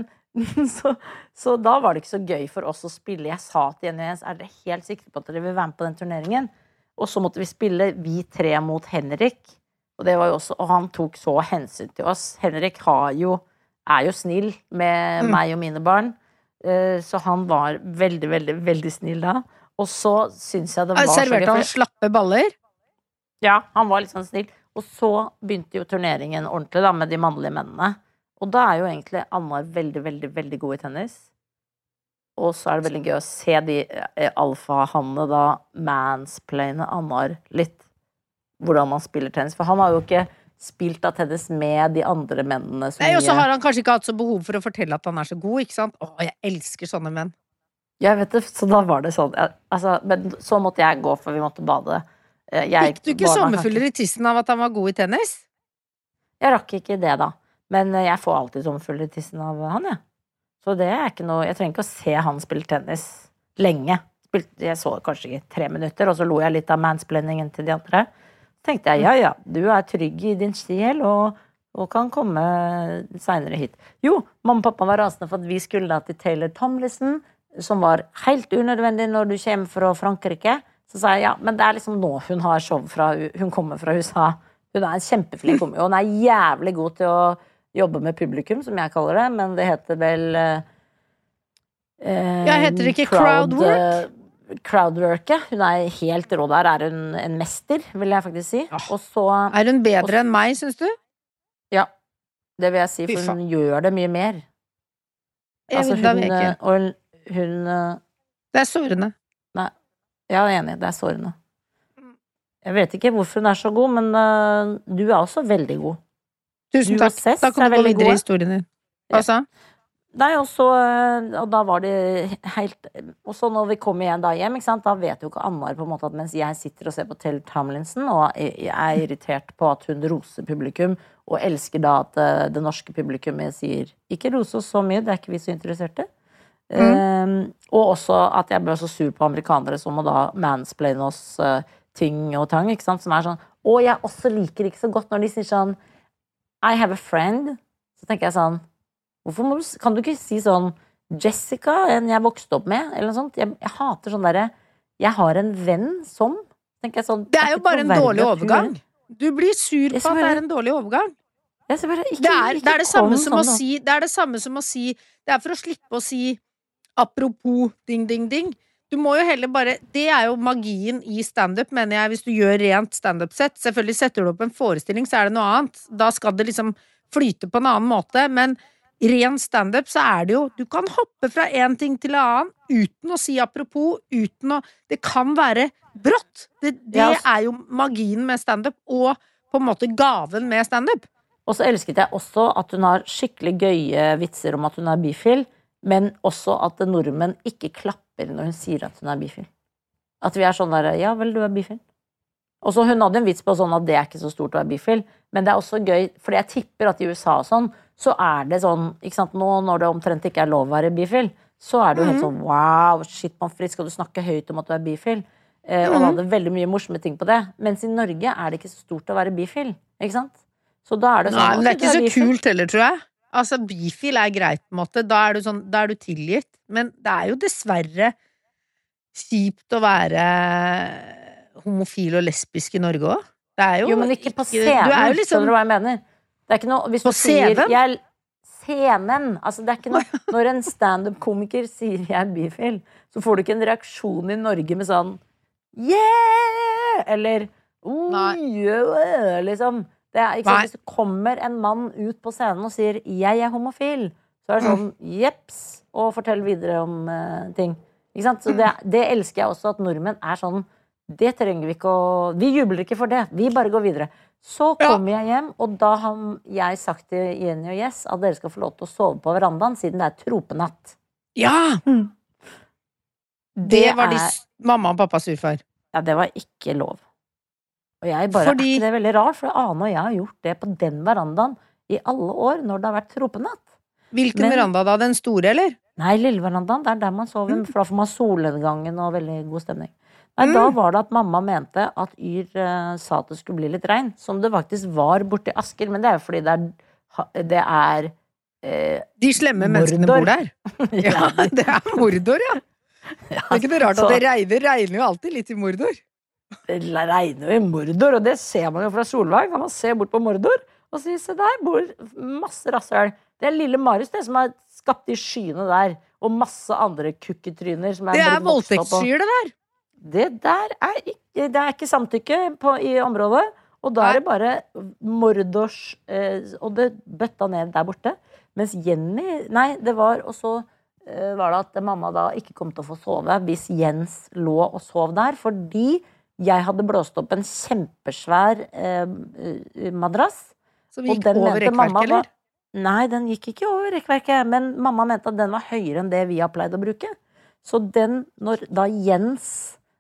så da var det ikke så gøy for oss å spille. Jeg sa til Jenny og Jens, dere helt sikre på at dere vil være med på den turneringen? Og så måtte vi spille vi 3 mot Henrik, og det var jo også, og han tok så hensyn til oss. Henrik er jo snill med meg og mine barn, så han var veldig, veldig, veldig snill da. Og så synes jeg det var serverte han slappe baller? Ja, han var litt sånn snill. Og så begynte jo turneringen ordentlig da, med de mannlige mennene. Og da jo egentlig Annar veldig, veldig, veldig god i tennis. Og så det veldig gøy å se de alfahannene da mansplaine Annar litt. Hvordan man spiller tennis. For han har jo ikke spilt av tennis med de andre mennene. Nei, og så har han kanskje ikke hatt så behov for å fortelle at han så god, ikke sant? Jeg elsker sånne menn. Jeg vet det, så da var det sånn. Men så måtte jeg gå, for vi måtte bade. Fikk du ikke sommerfugler i tissen av at han var god i tennis? Jeg rakk ikke det da. Men jeg får alltid sommerfugler i tissen av han, ja. Så det ikke noe, jeg trenger ikke å se han spille tennis lenge. Jeg så kanskje i 3 minutter, og så lo jeg litt av mansplainingen til de andre. Så tenkte jeg, ja, du trygg i din stil, og kan komme senere hit. Jo, mamma og pappa var rasende for at vi skulle da til Taylor Tomlinson, som var helt unødvendig når du kommer fra Frankrike. Så sa jeg, ja, men det liksom nå hun har show hun kommer fra USA. Hun en kjempeflink komiker, og hun jævlig god til å jobbe med publikum, som jeg kaller det, men det heter vel heter det ikke crowdwork? Crowdwork, ja. Hun helt rå der. Hun en mester, vil jeg faktisk si. Og så, hun bedre enn meg, synes du? Ja, det vil jeg si, for hun gjør det mye mer. Altså, hun det sårende. Nei, jeg enig, det sårende. Jeg vet ikke hvorfor hun så god, men du også veldig god. Tusen takk. Da kan du gå videre i historien din. Hva sa? Nei, og da var det helt. Og så når vi kom igjen da hjem, ikke sant, da vet jo ikke Annar på en måte at mens jeg sitter og ser på Taylor Tomlinson og jeg irritert på at hun roser publikum, og elsker da at det norske publikummet sier ikke rose oss så mye, det ikke vi så interesserte. Og også at jeg ble så sur på amerikanere som må da mansplaine oss ting og tang, ikke sant, som sånn. Og jeg også liker ikke så godt når de sier sånn I have a friend. Så tenker jeg sånn, kan du ikke si sånn Jessica, en jeg vokste opp med, eller noe sånt? Jeg hater sånn derre jeg har en venn som, tenker jeg sånn. Det jo bare en dårlig overgang. Du blir sur på at det en dårlig overgang. Det det samme som å si, det det samme som å si, det for å slippe å si apropos ding, ding, ding. Du må jo heller bare, det jo magien i stand-up, mener jeg, hvis du gjør rent stand-up-sett. Selvfølgelig setter du opp en forestilling, så det noe annet. Da skal det liksom flyte på en annen måte, men ren stand-up så det jo, du kan hoppe fra en ting til en annen, uten å si apropos, uten å, det kan være brått. Det Ja, er jo magien med stand-up, og på en måte gaven med stand-up. Og så elsket jeg også at hun har skikkelig gøye vitser om at hun er bifil, men også at nordmenn ikke klapper når hun sier at hun er bifil. At vi er sånn der, ja vel, du er bifil. Og så hun hadde en vits på sånn at det er ikke så stort å være bifil, men det er også gøy, fordi jeg tipper at i USA og sånn, så er det sånn, ikke sant, nå når det omtrent ikke er lov å være bifil, så er det jo helt sånn, wow, shit, Manfred, skal du snakke høyt om at du er bifil? Og da hadde veldig mye morsomme ting på det. Mens i Norge er det ikke så stort å være bifil, ikke sant? Så da er det sånn, Nei, men det er ok, ikke du så bifil. kult heller, tror jeg. Altså, bifil er greit på en måte. Da er du sånn, da er du tilgitt. Men det er jo dessverre kjipt å være homofil og lesbisk i Norge også. Det er jo Jo, men ikke på du scenen, er jo liksom skjønner du hva jeg mener? Det er ikke noe, hvis På du sier, CV-en? scenen, altså det er ikke noe, når en stand-up-komiker sier jeg er bifil, så får du ikke en reaksjon i Norge med sånn, yeah, eller, yeah, liksom. Det er, ikke sant, hvis det kommer en mann ut på scenen og sier jeg er homofil, så er det sånn, jeps, og fortell videre om ting. Ikke sant? Så det elsker jeg også, at nordmenn er sånn, det trenger vi ikke å, vi jubler ikke for det, vi bare går videre. Så kommer jeg hjem, og da har jeg sagt til Jenny og Jess at dere skal få lov til å sove på verandaen, siden det er tropenatt. Ja! Det var mamma og pappa sur for. Ja, det var ikke lov. Og jeg bare, er ikke det veldig rart, for Ane og jeg har gjort det på den verandaen i alle år når det har vært tropenatt. Hvilken veranda da? Den store, eller? Nei, lille verandaen, det er der man sover, for da får man solnedgangen og veldig god stemning. Nei, da var det at mamma mente at Yr sa at det skulle bli litt regn, som det faktisk var borte i Asker, men det er jo fordi det er de slemme menneskene bor der. Ja, det er Mordor, ja. Det er ikke det rart at det regner jo alltid litt i Mordor. Det regner jo i Mordor, og det ser man jo fra Solvang. Kan man se bort på Mordor og si, se der bor masse rasshøl. Det er lille Marius, det som har skapt de skyene der, og masse andre kukketryner som det er voldtektsskyer, det der. Det der det er ikke samtykke i området, og da er det bare Mordors, og det bøtta ned der borte. Mens Jenny, nei, det var, og så var det at mamma da ikke kom til å få sove hvis Jens lå og sov der, fordi jeg hadde blåst opp en kjempesvær madrass. Som gikk over rekkverket, eller? Nei, den gikk ikke over rekkverket, men mamma mente at den var høyere enn det vi har pleid å bruke. Så når da Jens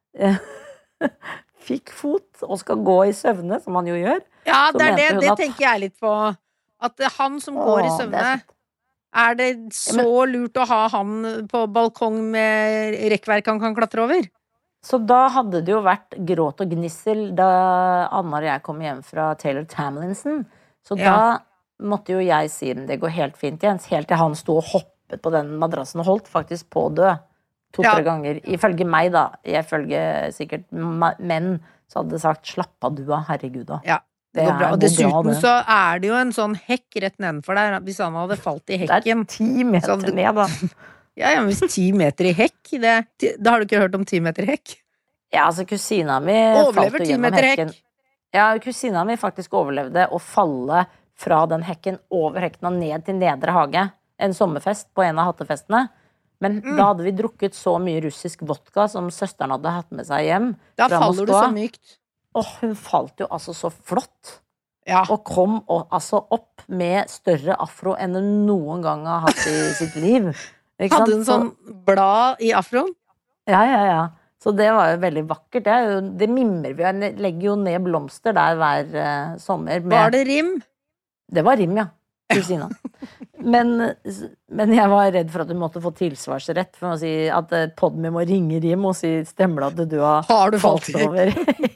fikk fot og skal gå i søvne, som han jo gjør. Ja, det tenker jeg litt på. At han som går i søvne, er det så lurt å ha han på balkong med rekkverk han kan klatre over? Så da hadde det jo vært gråt og gnissel da Anna og jeg kom hjem fra Taylor Tamlinson. Så da måtte jo jeg si det går helt fint, Jens. Helt til han sto og hoppet på den madrassen og holdt faktisk på å dø 2-3 ganger. Ifølge meg da, ifølge sikkert menn, så hadde det sagt slapp av du av, herregud da. Ja, det går bra. Og dessuten så er det jo en sånn hekk rett nedenfor der. Hvis han hadde falt i hekken. Det er 10 meter ned da. Ja, hvis 10 meter i hekk, da har du ikke hørt om 10 meter i hekk? Ja, altså kusina mi overlever 10 meter i hekk. Ja, kusina mi faktisk overlevde å falle fra den hekken over hekken og ned til nedre hage. En sommerfest på en av hattefestene. Men da hadde vi drukket så mye russisk vodka som søsteren hadde hatt med seg hjem. Da faller du så mykt. Og hun falt jo altså så flott. Ja. Og kom altså opp med større afro enn hun noen gang har hatt i sitt liv. Hadde hun sånn blad i afroen? Ja. Så det var jo veldig vakkert. Det mimrer vi. Jeg legger jo ned blomster der hver sommer. Var det rim? Det var rim, ja. Kusina. Men jeg var redd for at du måtte få tilsvarsrett for å si at Podme må ringe rim og si stemmer det at du har falt over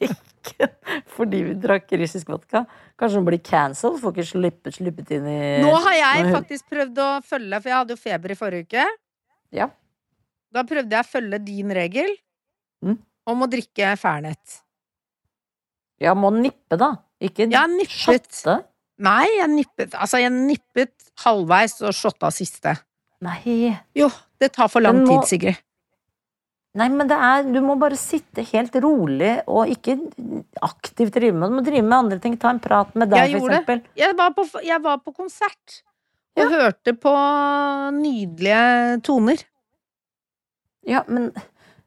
fordi vi drakk russisk vodka. Kanskje hun blir cancelled, får ikke slippet inn i. Nå har jeg faktisk prøvd å følge, for jeg hadde jo feber i forrige uke. Ja. Da prøvde jeg å følge din regel om å drikke Fernet. Ja, må nippe da. Ikke shotte. Nei, jeg nippet halvveis og shotta siste. Nei. Jo, det tar for lang tid, Sigrid. Nei, men du må bare sitte helt rolig og ikke aktivt drive med det. Du må drive med andre ting. Ta en prat med deg, for eksempel. Jeg var på konsert og hørte på nydelige toner. Ja, men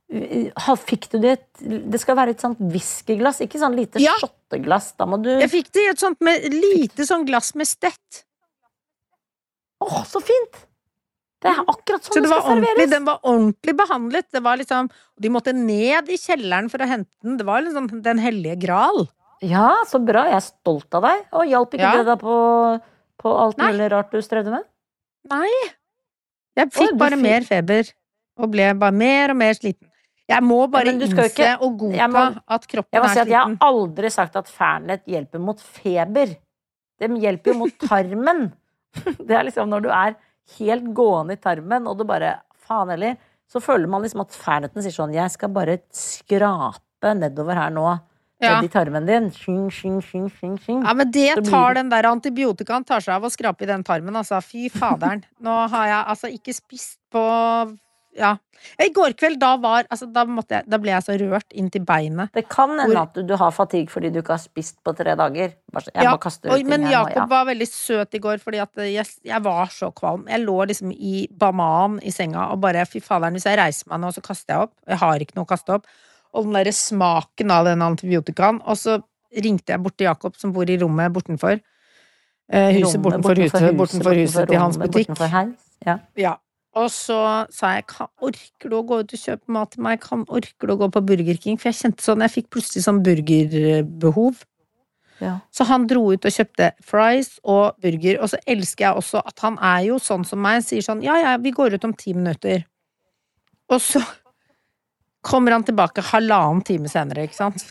Fikk du det? Det skal være et sånt whiskyglass, ikke sånn lite Ja. shotteglass. Da må du Jeg fikk det i et sånt med lite sånn glass med stett. Åh, så fint! Det er akkurat Så sånn det det var skal ordentlig, serveres. den var ordentlig behandlet. Det var liksom, de måtte ned i kjelleren for å hente den. Det var liksom den hellige gral. Ja, så bra. Jeg er stolt av deg. Og hjalp ikke Ja. det deg på alt Nei. mulig rart du strevde med? Nei. Jeg fikk du bare fikk- mer feber. Og ble bare mer og mer sliten. Jeg må bare men du skal jo innse ikke- og godta Jeg må- at kroppen Jeg må si er at jeg har sliten. aldri sagt at Fernet hjelper mot feber. De hjelper jo mot tarmen. Det er liksom når du er helt gående i tarmen, og du bare, faen heller, så føler man liksom at Ferneten sier sånn, jeg skal bare skrape nedover her nå, Ja. ned i tarmen din. Sking, sking, sking, sking, sking. Ja, men det Så blir tar det- den der antibiotikaen tar seg av å skrape i den tarmen, altså. Fy faderen. Nå har jeg altså ikke spist på ja. I går kveld, da ble jeg så rørt inn til beinet. Det kan hende Hvor- at du har fatigue fordi du ikke har spist på 3 dager. Jeg Ja, bare kaster ut ting men her nå, Jakob ja. var veldig søt i går, fordi at jeg var så kvalm. Jeg lå liksom i banan i senga og bare, fy faderen, hvis jeg reiser meg nå, så kaster jeg opp. Jeg har ikke noe å kaste opp. Og den derre smaken av den antibiotikaen. Og så ringte jeg bort til Jakob, som bor i rommet bortenfor. Huset Rommet bortenfor huset til hans rommet butikk. bortenfor her. Ja. Ja. Og så sa jeg, orker du å gå ut og kjøpe mat til meg? Orker du å gå på Burger King? For jeg kjente sånn, jeg fikk plutselig sånn burgerbehov. Ja. Så han dro ut og kjøpte fries og burger. Og så elsker jeg også at han er jo sånn som meg, sier sånn, ja, vi går ut om 10 minutter. Og så kommer han tilbake 1,5 time senere, ikke sant?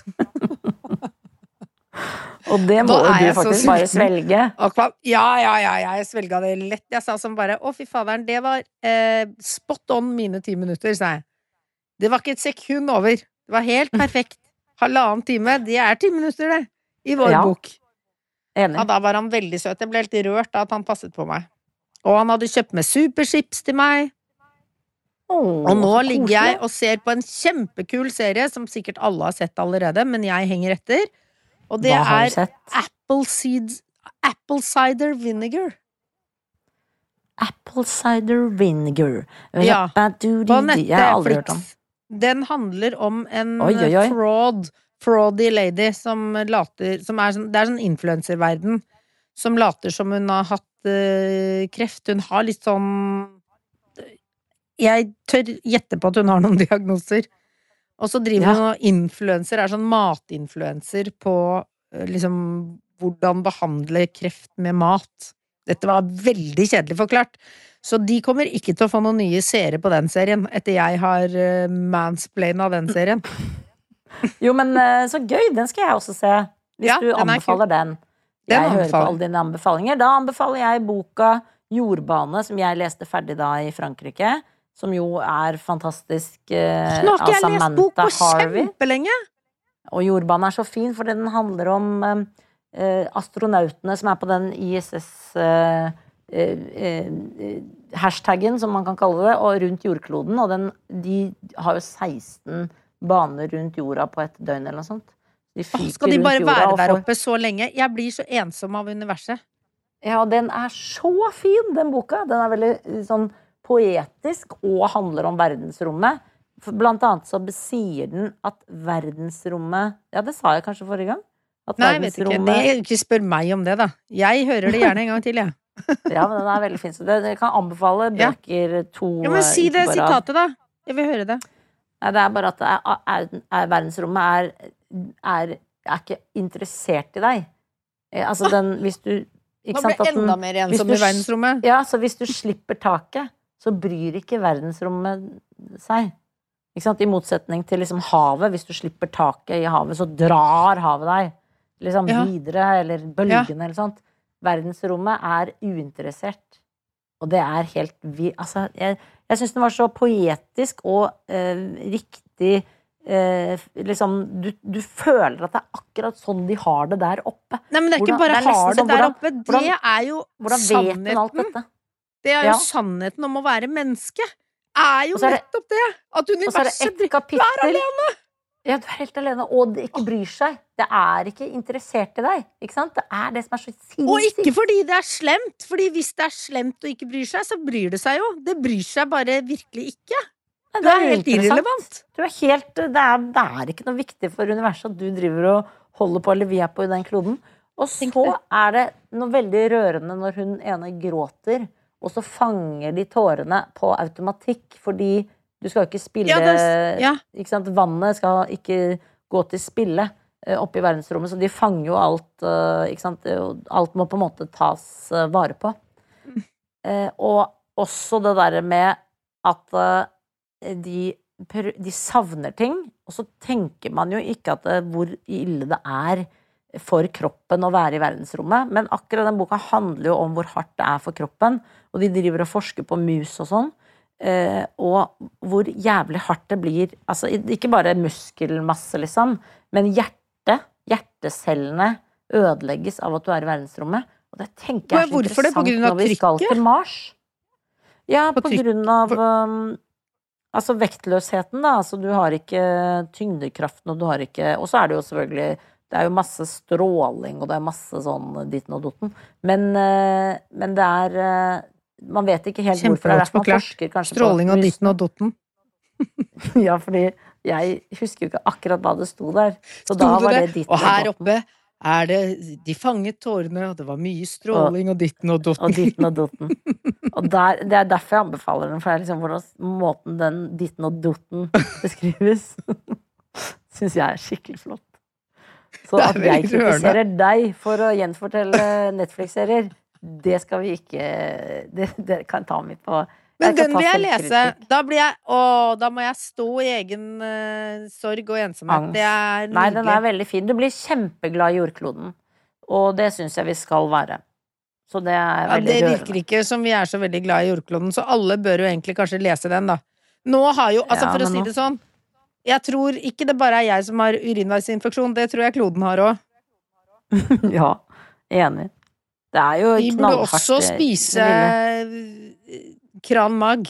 Og det må Da er du jeg så faktisk bare sulten. svelge. Og jeg svelga det lett. Jeg sa sånn bare, å fy faderen, det var spot on mine 10 minutter, sa jeg. Det var ikke et sekund over. Det var helt perfekt. 1,5 time, det er 10 minutter det, i vår Ja. bok. Enig. Ja, da var han veldig søt. Jeg ble helt rørt av at han passet på meg. Og han hadde kjøpt med superchips til meg. Åh, Og nå så ligger koselig. jeg og ser på en kjempekul serie, som sikkert alle har sett allerede, men jeg henger etter. Og det Hva har du er sett? Apple cider vinegar. Apple cider vinegar. Ja, På På Jeg har aldri hørt om. Netflix. Den handler om en Oi, oi, oi. fraudy lady som later som er sånn, det er sånn influenserverden som later som hun har hatt kreft. Hun har litt sånn Jeg tør gjette på at hun har noen diagnoser. Og så driver Ja. hun og influenser, er sånn matinfluenser på liksom hvordan behandle kreft med mat. Dette var veldig kjedelig forklart. Så de kommer ikke til å få noen nye seere på den serien, etter jeg har mansplaina den serien. Jo, men så gøy, den skal jeg også se. Hvis Ja, du den er anbefaler den. Den Jeg hører på anbefaler. alle dine anbefalinger. Da anbefaler jeg boka Jordbane, som jeg leste ferdig da i Frankrike. Som jo er fantastisk Nå har ikke jeg lest bok på kjempelenge! Og Jordbane er så fin, for den handler om astronautene som er på den ISS hashtaggen, som man kan kalle det, og rundt jordkloden. Og de har jo 16 baner rundt jorda på et døgn eller noe sånt. De fyker Skal de rundt bare jorda være og der får- oppe så lenge? Jeg blir så ensom av universet. Ja, den er så fin, den boka. Den er veldig sånn poetisk og handler om verdensrommet. For blant annet så besier den at verdensrommet Ja, det sa jeg kanskje forrige gang. At Nei, jeg vet ikke. Ikke spør meg om det, da. Jeg hører det gjerne en gang til, jeg. Ja, men den er veldig fin. Så jeg kan anbefale Ja. bøker 2. Ja, men si det ikke bare- sitatet, da. Jeg vil høre det. Nei, det er bare at verdensrommet er ikke interessert i deg. Altså den Hvis du ikke Nå sant, ble at jeg enda mer ensom i verdensrommet. Ja, så hvis du slipper taket, så bryr ikke verdensrommet seg. Ikke sant? I motsetning til liksom havet. Hvis du slipper taket i havet, så drar havet deg liksom Ja. videre, eller bølgene eller sånt. Verdensrommet er uinteressert. Og det er helt altså, jeg syns den var så poetisk og riktig liksom, du føler at det er akkurat sånn de har det der oppe. Nei, men det er ikke Hvordan- bare det er nesten har det sånn, der hvordan- oppe. hvordan- Det er jo Hvordan vet hun alt sannheten. dette? Det er jo Ja. sannheten om å være menneske. Er jo Og så er det- nettopp det! At Og så er det universet ett kapittel. Vær alene! Ja, du er helt alene, og det ikke bryr seg. Det er ikke interessert i deg. Ikke sant? Det er det som er så Og sinnssykt. ikke fordi det er slemt. Fordi hvis det er slemt og ikke bryr seg, så bryr det seg jo. Det bryr seg bare virkelig ikke. Du er helt uinteressant. irrelevant. Det er ikke noe viktig for universet at du driver og holder på, eller vi er på i den kloden. Og så er det noe veldig rørende når hun ene gråter, og så fanger de tårene på automatikk, fordi du skal ikke spille, ikke sant? Vannet skal ikke gå til spille oppe i verdensrommet, så de fanger jo alt, ikke sant? Alt må på en måte tas vare på. Og også det der med at de savner ting, og så tenker man jo ikke at hvor ille det er for kroppen å være i verdensrommet, men akkurat den boka handler jo om hvor hardt det er for kroppen, og de driver og forsker på mus og sånn, og hvor jævlig hardt det blir, altså ikke bare muskelmasse liksom, men hjertecellene ødelegges av at du er i verdensrommet, og det tenker jeg er så interessant når vi skal til Mars. Ja, på grunn av altså vektløsheten da, altså du har ikke tyngdekraften, og du har ikke, og så er det jo selvfølgelig, det er jo masse stråling, og det er masse sånn ditten og dotten, men det er, man vet ikke helt hvorfor det er man forsker kanskje stråling og ditten og dotten. Ja, fordi jeg husker jo ikke akkurat hva det sto der, så da var det ditten og dotten. Og her oppe er det, de fanget tårene, og det var mye stråling og ditten og dotten. Og ditten og dotten. Og det er derfor jeg anbefaler den, for det er liksom hvordan måten den ditten og dotten beskrives, synes jeg er skikkelig flott. Så at jeg kritiserer deg for å gjenfortelle Netflix-serier, det skal vi ikke, det kan ta mitt på. Men den vil jeg lese. Da må jeg stå i egen sorg og ensomhet. Det er nydelig. Nei, den er veldig fin. Du blir kjempeglad i jordkloden, og det synes jeg vi skal være. Så det er veldig rørende. Det virker ikke som vi er så veldig glad i jordkloden, så alle bør jo egentlig kanskje lese den da. Nå har jo, altså for å si det sånn, jeg tror ikke det bare er jeg som har urinveisinfeksjon, det tror jeg kloden har også. Ja, enig. Det er jo knallhardt. Vi burde også spise kranmagg.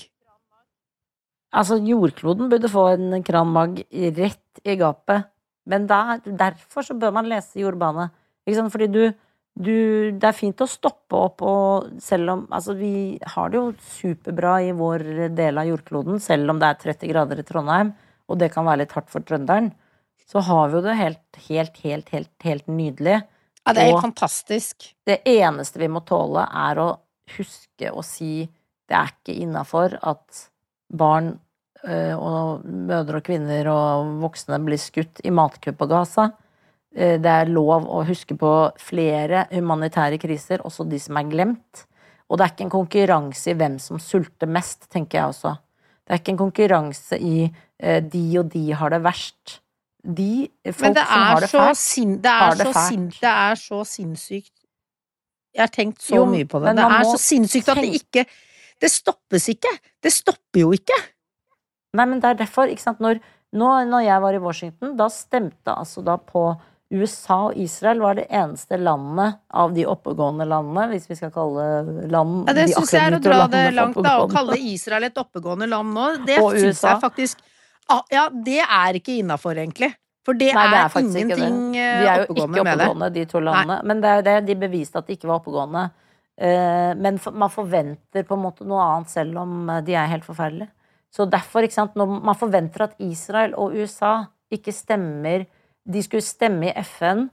Altså, jordkloden burde få en kranmagg rett i gapet, men derfor så bør man lese Jordbane. Ikke sant? Fordi det er fint å stoppe opp, og selv om, altså vi har det jo superbra i vår del av jordkloden, selv om det er 30 grader i Trondheim, og det kan være litt hardt for trønderen, så har vi jo det helt nydelig. Ja, det er helt fantastisk. Det eneste vi må tåle er å huske å si det er ikke innenfor at barn og mødre og kvinner og voksne blir skutt i matkø på Gaza. Det er lov å huske på flere humanitære kriser, også de som er glemt. Og det er ikke en konkurranse i hvem som sulter mest, tenker jeg også. Det er ikke en konkurranse i de og de har det verst. Folk som har det fælt, det er så sinnssykt. Jeg har tenkt så mye på det. Det er så sinnssykt at det stoppes ikke. Det stopper jo ikke. Nei, men det er derfor, ikke sant, når jeg var i Washington, da stemte altså da på USA og Israel var det eneste landet av de oppegående landene, hvis vi skal kalle land... Ja, det synes jeg er å dra det langt da, å kalle Israel et oppegående land nå. Det synes jeg faktisk... Ja, det er ikke innenfor egentlig. For det er ingenting oppegående med det. De er jo ikke oppegående, de to landene. Nei. Men det er jo det, de beviste at de ikke var oppegående. Men man forventer på en måte noe annet, selv om de er helt forferdelige. Så derfor, ikke sant, når man forventer at Israel og USA ikke stemmer... De skulle stemme i FN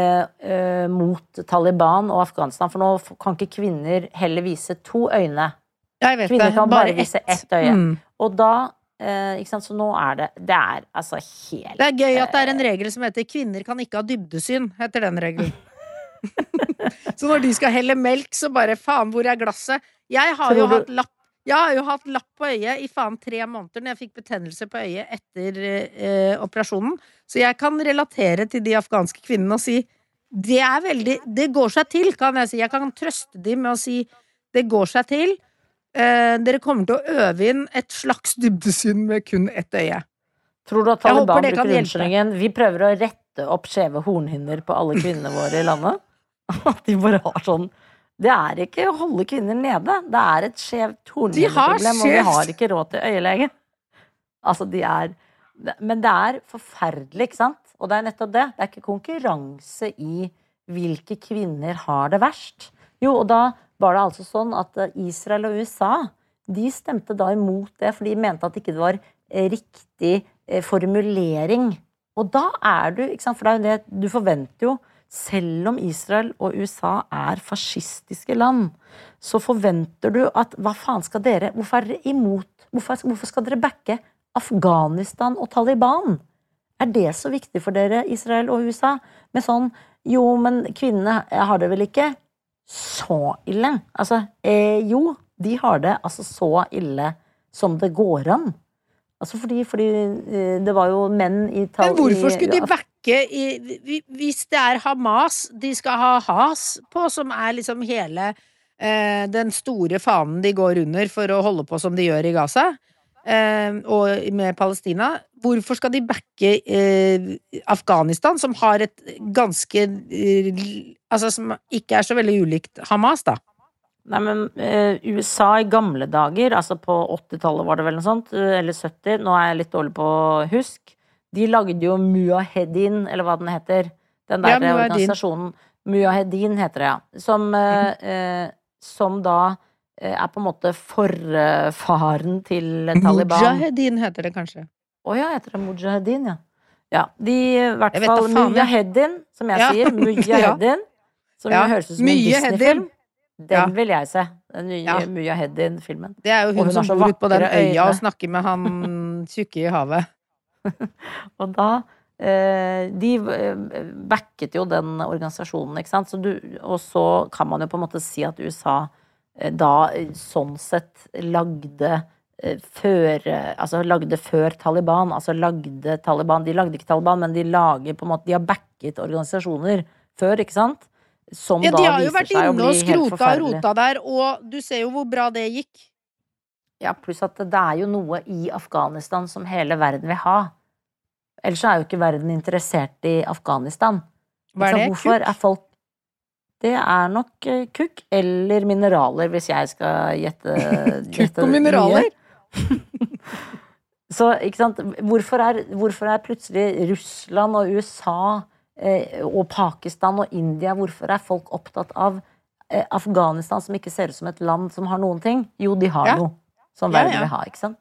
mot Taliban og Afghanistan, for nå kan ikke kvinner heller vise to øyne. Jeg vet kvinner kan bare vise ett øye. Og da, ikke sant, så nå er det er altså helt... Det er gøy at det er en regel som heter «Kvinner kan ikke ha dybdesyn», heter den regelen. Så når de skal helle melk, så bare, faen, hvor er glasset? Jeg har jo hatt lapp på øyet i faen 3 måneder når jeg fikk betennelse på øyet etter operasjonen. Så jeg kan relatere til de afghanske kvinnene og si det går seg til, kan jeg si. Jeg kan trøste dem med å si det går seg til. Dere kommer til å øve inn et slags dybdesyn med kun ett øye. Tror du at Taliban bruker unnskyldningen? Vi prøver å rette opp skjeve hornhinner på alle kvinnene våre i landet. At de bare har sånn. Det er ikke å holde kvinner nede. Det er et skjevt hornhinneproblem, og vi har ikke råd til øyelege. Altså, men det er forferdelig, ikke sant? Og det er nettopp det. Det er ikke konkurranse i hvilke kvinner har det verst. Jo, og da var det altså sånn at Israel og USA, de stemte da imot det, for de mente at ikke det var riktig formulering. Og da du, ikke sant, for det jo det du forventer jo, selv om Israel og USA fascistiske land, så forventer du at, hva faen skal dere, hvorfor dere imot, hvorfor skal dere backe Afghanistan og Taliban? Det så viktig for dere, Israel og USA? Med sånn, jo, men kvinnene har det vel ikke så ille? Altså, jo, de har det altså så ille som det går an. Altså fordi det var jo menn i Men hvorfor skulle de backe hvis det Hamas de skal ha has på, som liksom hele den store fanen de går under for å holde på som de gjør i Gaza, og med Palestina, hvorfor skal de backe Afghanistan, som har et ganske altså som ikke så veldig ulikt Hamas, da? Nei, men USA i gamle dager, altså på 80-tallet var det vel noe sånt, eller 70, nå jeg litt dårlig på husk, de lagde jo Mujahedin, eller hva den heter, den der organisasjonen, Mujahedin heter det, ja, som da på en måte forfaren til Taliban. Mujahedin heter det kanskje. Åja, heter det Mujahedin, ja. Ja, de i hvert fall Mujahedin, som jeg sier, Mujahedin, som høres ut som en Disney-film. Den vil jeg se, den nye Mujahedin-filmen. Det jo hun som bor ute på den øya og snakker med han tjukke i havet. Og da, de backet jo den organisasjonen, ikke sant? Og så kan man jo på en måte si at USA da sånn sett lagde før Taliban, de lagde ikke Taliban, men de lager på en måte, de har backet organisasjoner før, ikke sant? Som de har jo vært inne og skrota og rota der, og du ser jo hvor bra det gikk. Ja, pluss at det jo noe i Afghanistan som hele verden vil ha. Ellers jo ikke verden interessert i Afghanistan. Hva det? Hvorfor folk... Det nok kukk eller mineraler, hvis jeg skal gjette kukk og mineraler? Så, ikke sant, hvorfor plutselig Russland og USA og Pakistan og India, hvorfor folk opptatt av Afghanistan som ikke ser ut som et land som har noen ting? Jo, de har noe som verden vil ha, ikke sant?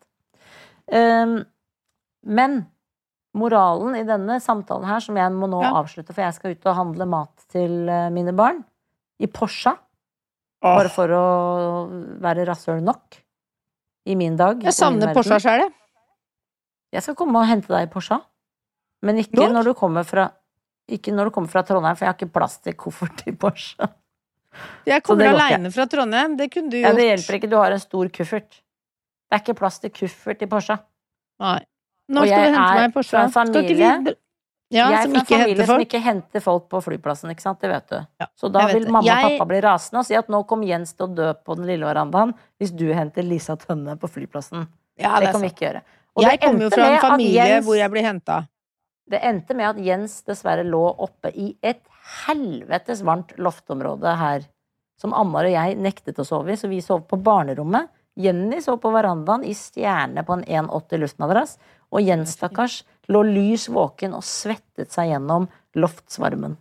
Men moralen i denne samtalen her, som jeg må nå avslutte, for jeg skal ut og handle mat til mine barn, i Porsche, bare for å være rasshøl nok i min dag. Jeg savner Porsche selv. Jeg skal komme og hente deg i Porsche, men ikke når du kommer fra Trondheim, for jeg har ikke plass til koffert i Porsche. Jeg kommer alene fra Trondheim, det kunne du gjort. Ja, det hjelper ikke, du har en stor kuffert. Det ikke plass til kuffert i Porsche. Nei. Når skal du hente meg i Porsche? Og jeg fra en familie som ikke henter folk på flyplassen, ikke sant? Det vet du. Ja, så da vil mamma og pappa bli rasende og si at nå kom Jens til å dø på den lille verandaen hvis du henter Lisa Tønne på flyplassen. Ja, det kan vi ikke gjøre. Og jeg kommer jo fra en familie hvor jeg blir hentet. Det endte med at Jens dessverre lå oppe i et helvetes varmt loftområde her, som Annar og jeg nektet å sove i, så vi sov på barnerommet. Jenny sov på verandaen i stjerne på en 1,80 luftmadrass, og Jens, stakkars, lå lys våken og svettet seg gjennom loftsvarmen.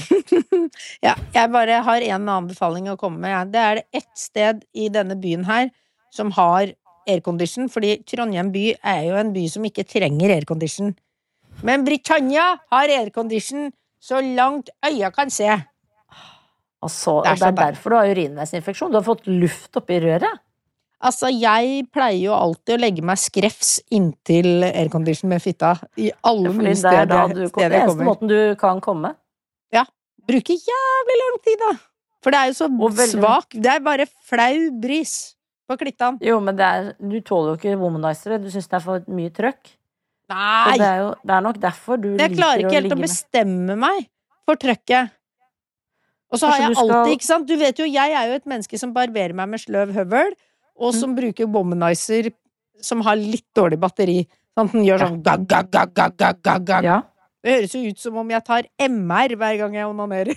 Ja, jeg bare har en anbefaling å komme med. Det det ett sted i denne byen her som har aircondition, fordi Trondheim by jo en by som ikke trenger aircondition. Men Britannia har aircondition så langt øya kan se. Altså, det derfor du har urinveisinfeksjon. Du har fått luft oppi røret. Altså, jeg pleier jo alltid å legge meg skrefs inntil aircondition med fitta i alle mulige steder jeg kommer. Det eneste måten du kan komme. Ja. Bruker jævlig lang tid, da. For det jo så svak. Det bare flau bris på klittan. Jo, men du tåler jo ikke womanizere. Du synes det for mye trøkk. Nei! Det nok derfor du liker å ligge med. Jeg klarer ikke helt å bestemme meg for trøkket. Og så har jeg alltid, ikke sant? Du vet jo, jeg jo et menneske som barberer meg med sløv høvel, og som bruker womanizer som har litt dårlig batteri. Sånn at den gjør sånn gag. Ja. Det høres jo ut som om jeg tar MR hver gang jeg onanerer.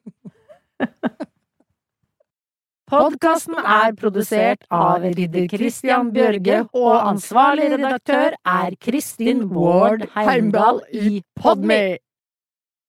Podcasten produsert av Ridder Christian Bjørge, og ansvarlig redaktør Kristin Ward Heimdal i Podme.